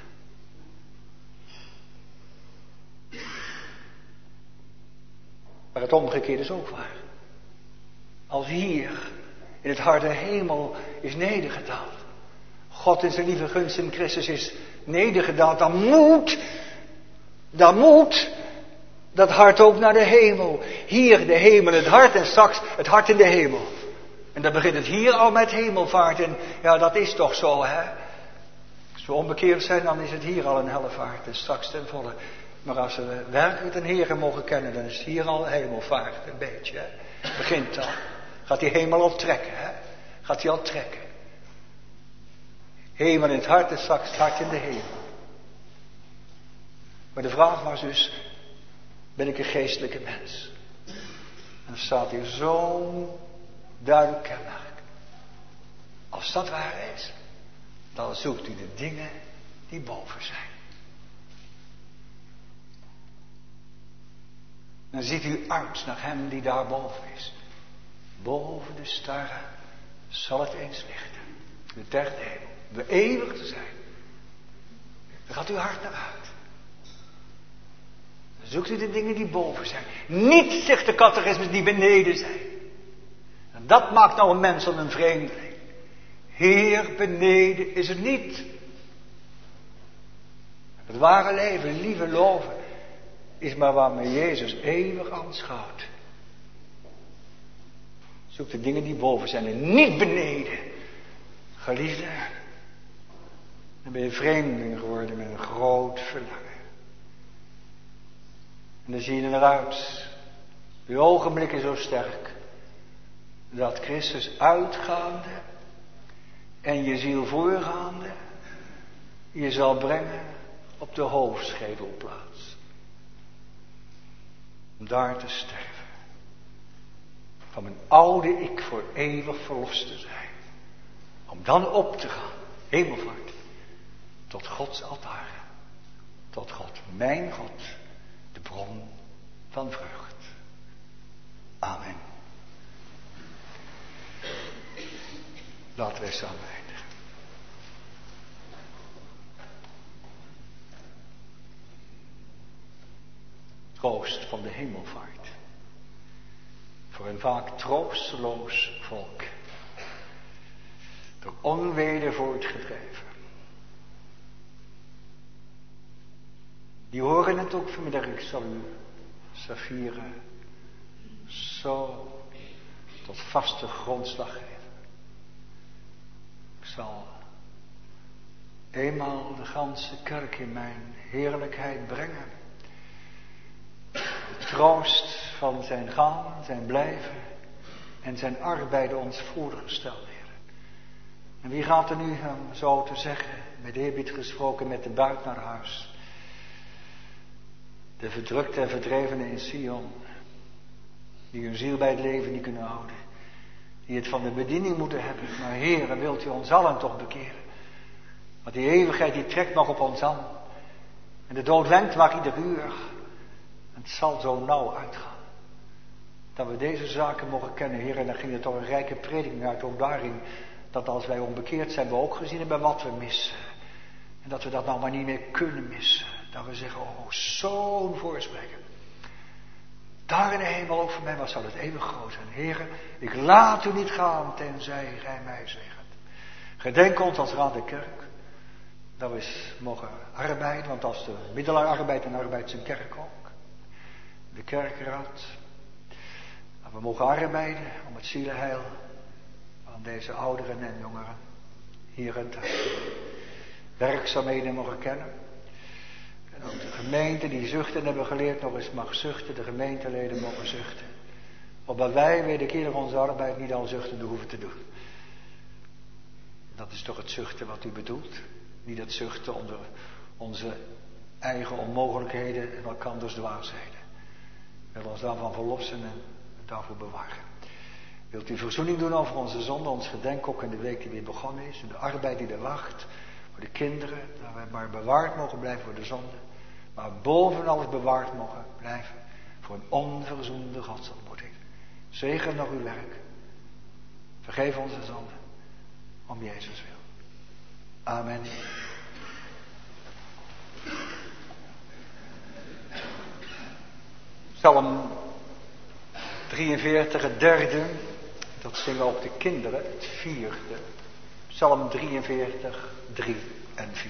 Maar het omgekeerde is ook waar. Als hier in het hart de hemel is nedergedaald, God in zijn lieve gunst in Christus is nedergedaald, dan moet dat hart ook naar de hemel. Hier de hemel in het hart en straks het hart in de hemel. En dan begint het hier al met hemelvaart. En ja, dat is toch zo, hè. Als we onbekeerd zijn, dan is het hier al een hellevaart en straks ten volle. Maar als we werkelijk de Heere mogen kennen, dan is het hier al hemelvaart, een beetje, hè. Het begint al. Gaat die hemel al trekken, hè. Gaat hij al trekken. Hemel in het hart en straks het hart in de hemel. Maar de vraag was dus, ben ik een geestelijke mens? En dan staat hier zo'n duidelijk kenmerk. Als dat waar is, dan zoekt u de dingen die boven zijn. Dan ziet u uit naar hem die daar boven is. Boven de sterren zal het eens lichten. De derde hemel. De eeuwig te zijn. Dan gaat uw hart naar uit. Zoekt u de dingen die boven zijn. Niet, zegt de catechismus, die beneden zijn. En dat maakt nou een mens van een vreemdeling. Heer, beneden is het niet. Het ware leven, lieve loven, is maar waarmee Jezus eeuwig aanschouwt. Zoek de dingen die boven zijn en niet beneden. Geliefde, dan ben je vreemdeling geworden met een groot verlangen. En dan zie je eruit. Je ogenblik is zo sterk. Dat Christus uitgaande en je ziel voorgaande je zal brengen op de hoofdschedelplaats. Om daar te sterven. Van mijn oude ik voor eeuwig verlost te zijn. Om dan op te gaan, hemelvaart, tot Gods altaar. Tot God, mijn God, de bron van vreugd. Amen. Laten wij samen eindigen. Troost van de hemelvaart. Voor een vaak troosteloos volk. Door onweder voortgedreven. Die horen het ook vanmiddag. Ik zal u, Safira, zo tot vaste grondslag geven. Ik zal eenmaal de ganse kerk in mijn heerlijkheid brengen. De troost van zijn gaan, zijn blijven en zijn arbeiden ons voorgesteld werden. En wie gaat er nu, om zo te zeggen, met eerbied gesproken, met de buit naar huis? De verdrukte en verdrevenen in Sion, die hun ziel bij het leven niet kunnen houden, die het van de bediening moeten hebben. Maar Heere, wilt u ons allen toch bekeren? Want die eeuwigheid die trekt nog op ons aan. En de dood wenkt maar ieder uur. En het zal zo nauw uitgaan. Dat we deze zaken mogen kennen, Heer. En dan ging het door een rijke prediking uit openbaring. Dat als wij onbekeerd zijn, we ook gezien hebben wat we missen. En dat we dat nou maar niet meer kunnen missen. Dat we zeggen, oh, zo'n voorspreken. Daar in de hemel ook voor mij, wat zal het eeuwig groot zijn. Heere, ik laat u niet gaan, tenzij gij mij zegent. Gedenk ons als raad der kerk. Dat we eens mogen arbeiden, want als de middelaar arbeidt, dan arbeidt zijn kerk ook. De kerkraad. Dat we mogen arbeiden om het zielenheil van deze ouderen en jongeren hier en thuis. Werkzaamheden mogen kennen. En ook de gemeente die zuchten hebben geleerd nog eens mag zuchten. De gemeenteleden mogen zuchten. Opdat wij wederkerig onze arbeid niet al zuchtende hoeven te doen. Dat is toch het zuchten wat u bedoelt. Niet het zuchten onder onze eigen onmogelijkheden en elkanders dwaasheden. We willen ons daarvan verlossen en daarvoor bewaren. Wilt u verzoening doen over onze zonde, ons gedenk ook in de week die weer begonnen is. En de arbeid die er wacht. Voor de kinderen, dat wij maar bewaard mogen blijven voor de zonde. Maar boven alles bewaard mogen blijven voor een onverzoende godsontmoeting. Zegen nog uw werk. Vergeef onze zonde. Om Jezus wil. Amen. Psalm 43, het derde. Dat zingen ook de kinderen, het vierde. Psalm 43, 3 en 4.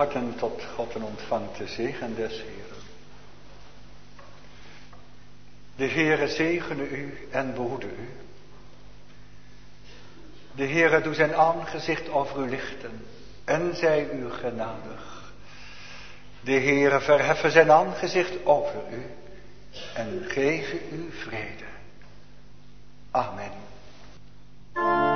woorden tot God en ontvangt de zegen des Heeren. De Heere zegene u en behoede u. De Heere doet zijn aangezicht over u lichten en zij u genadig. De Heere verheffen zijn aangezicht over u en geven u vrede. Amen.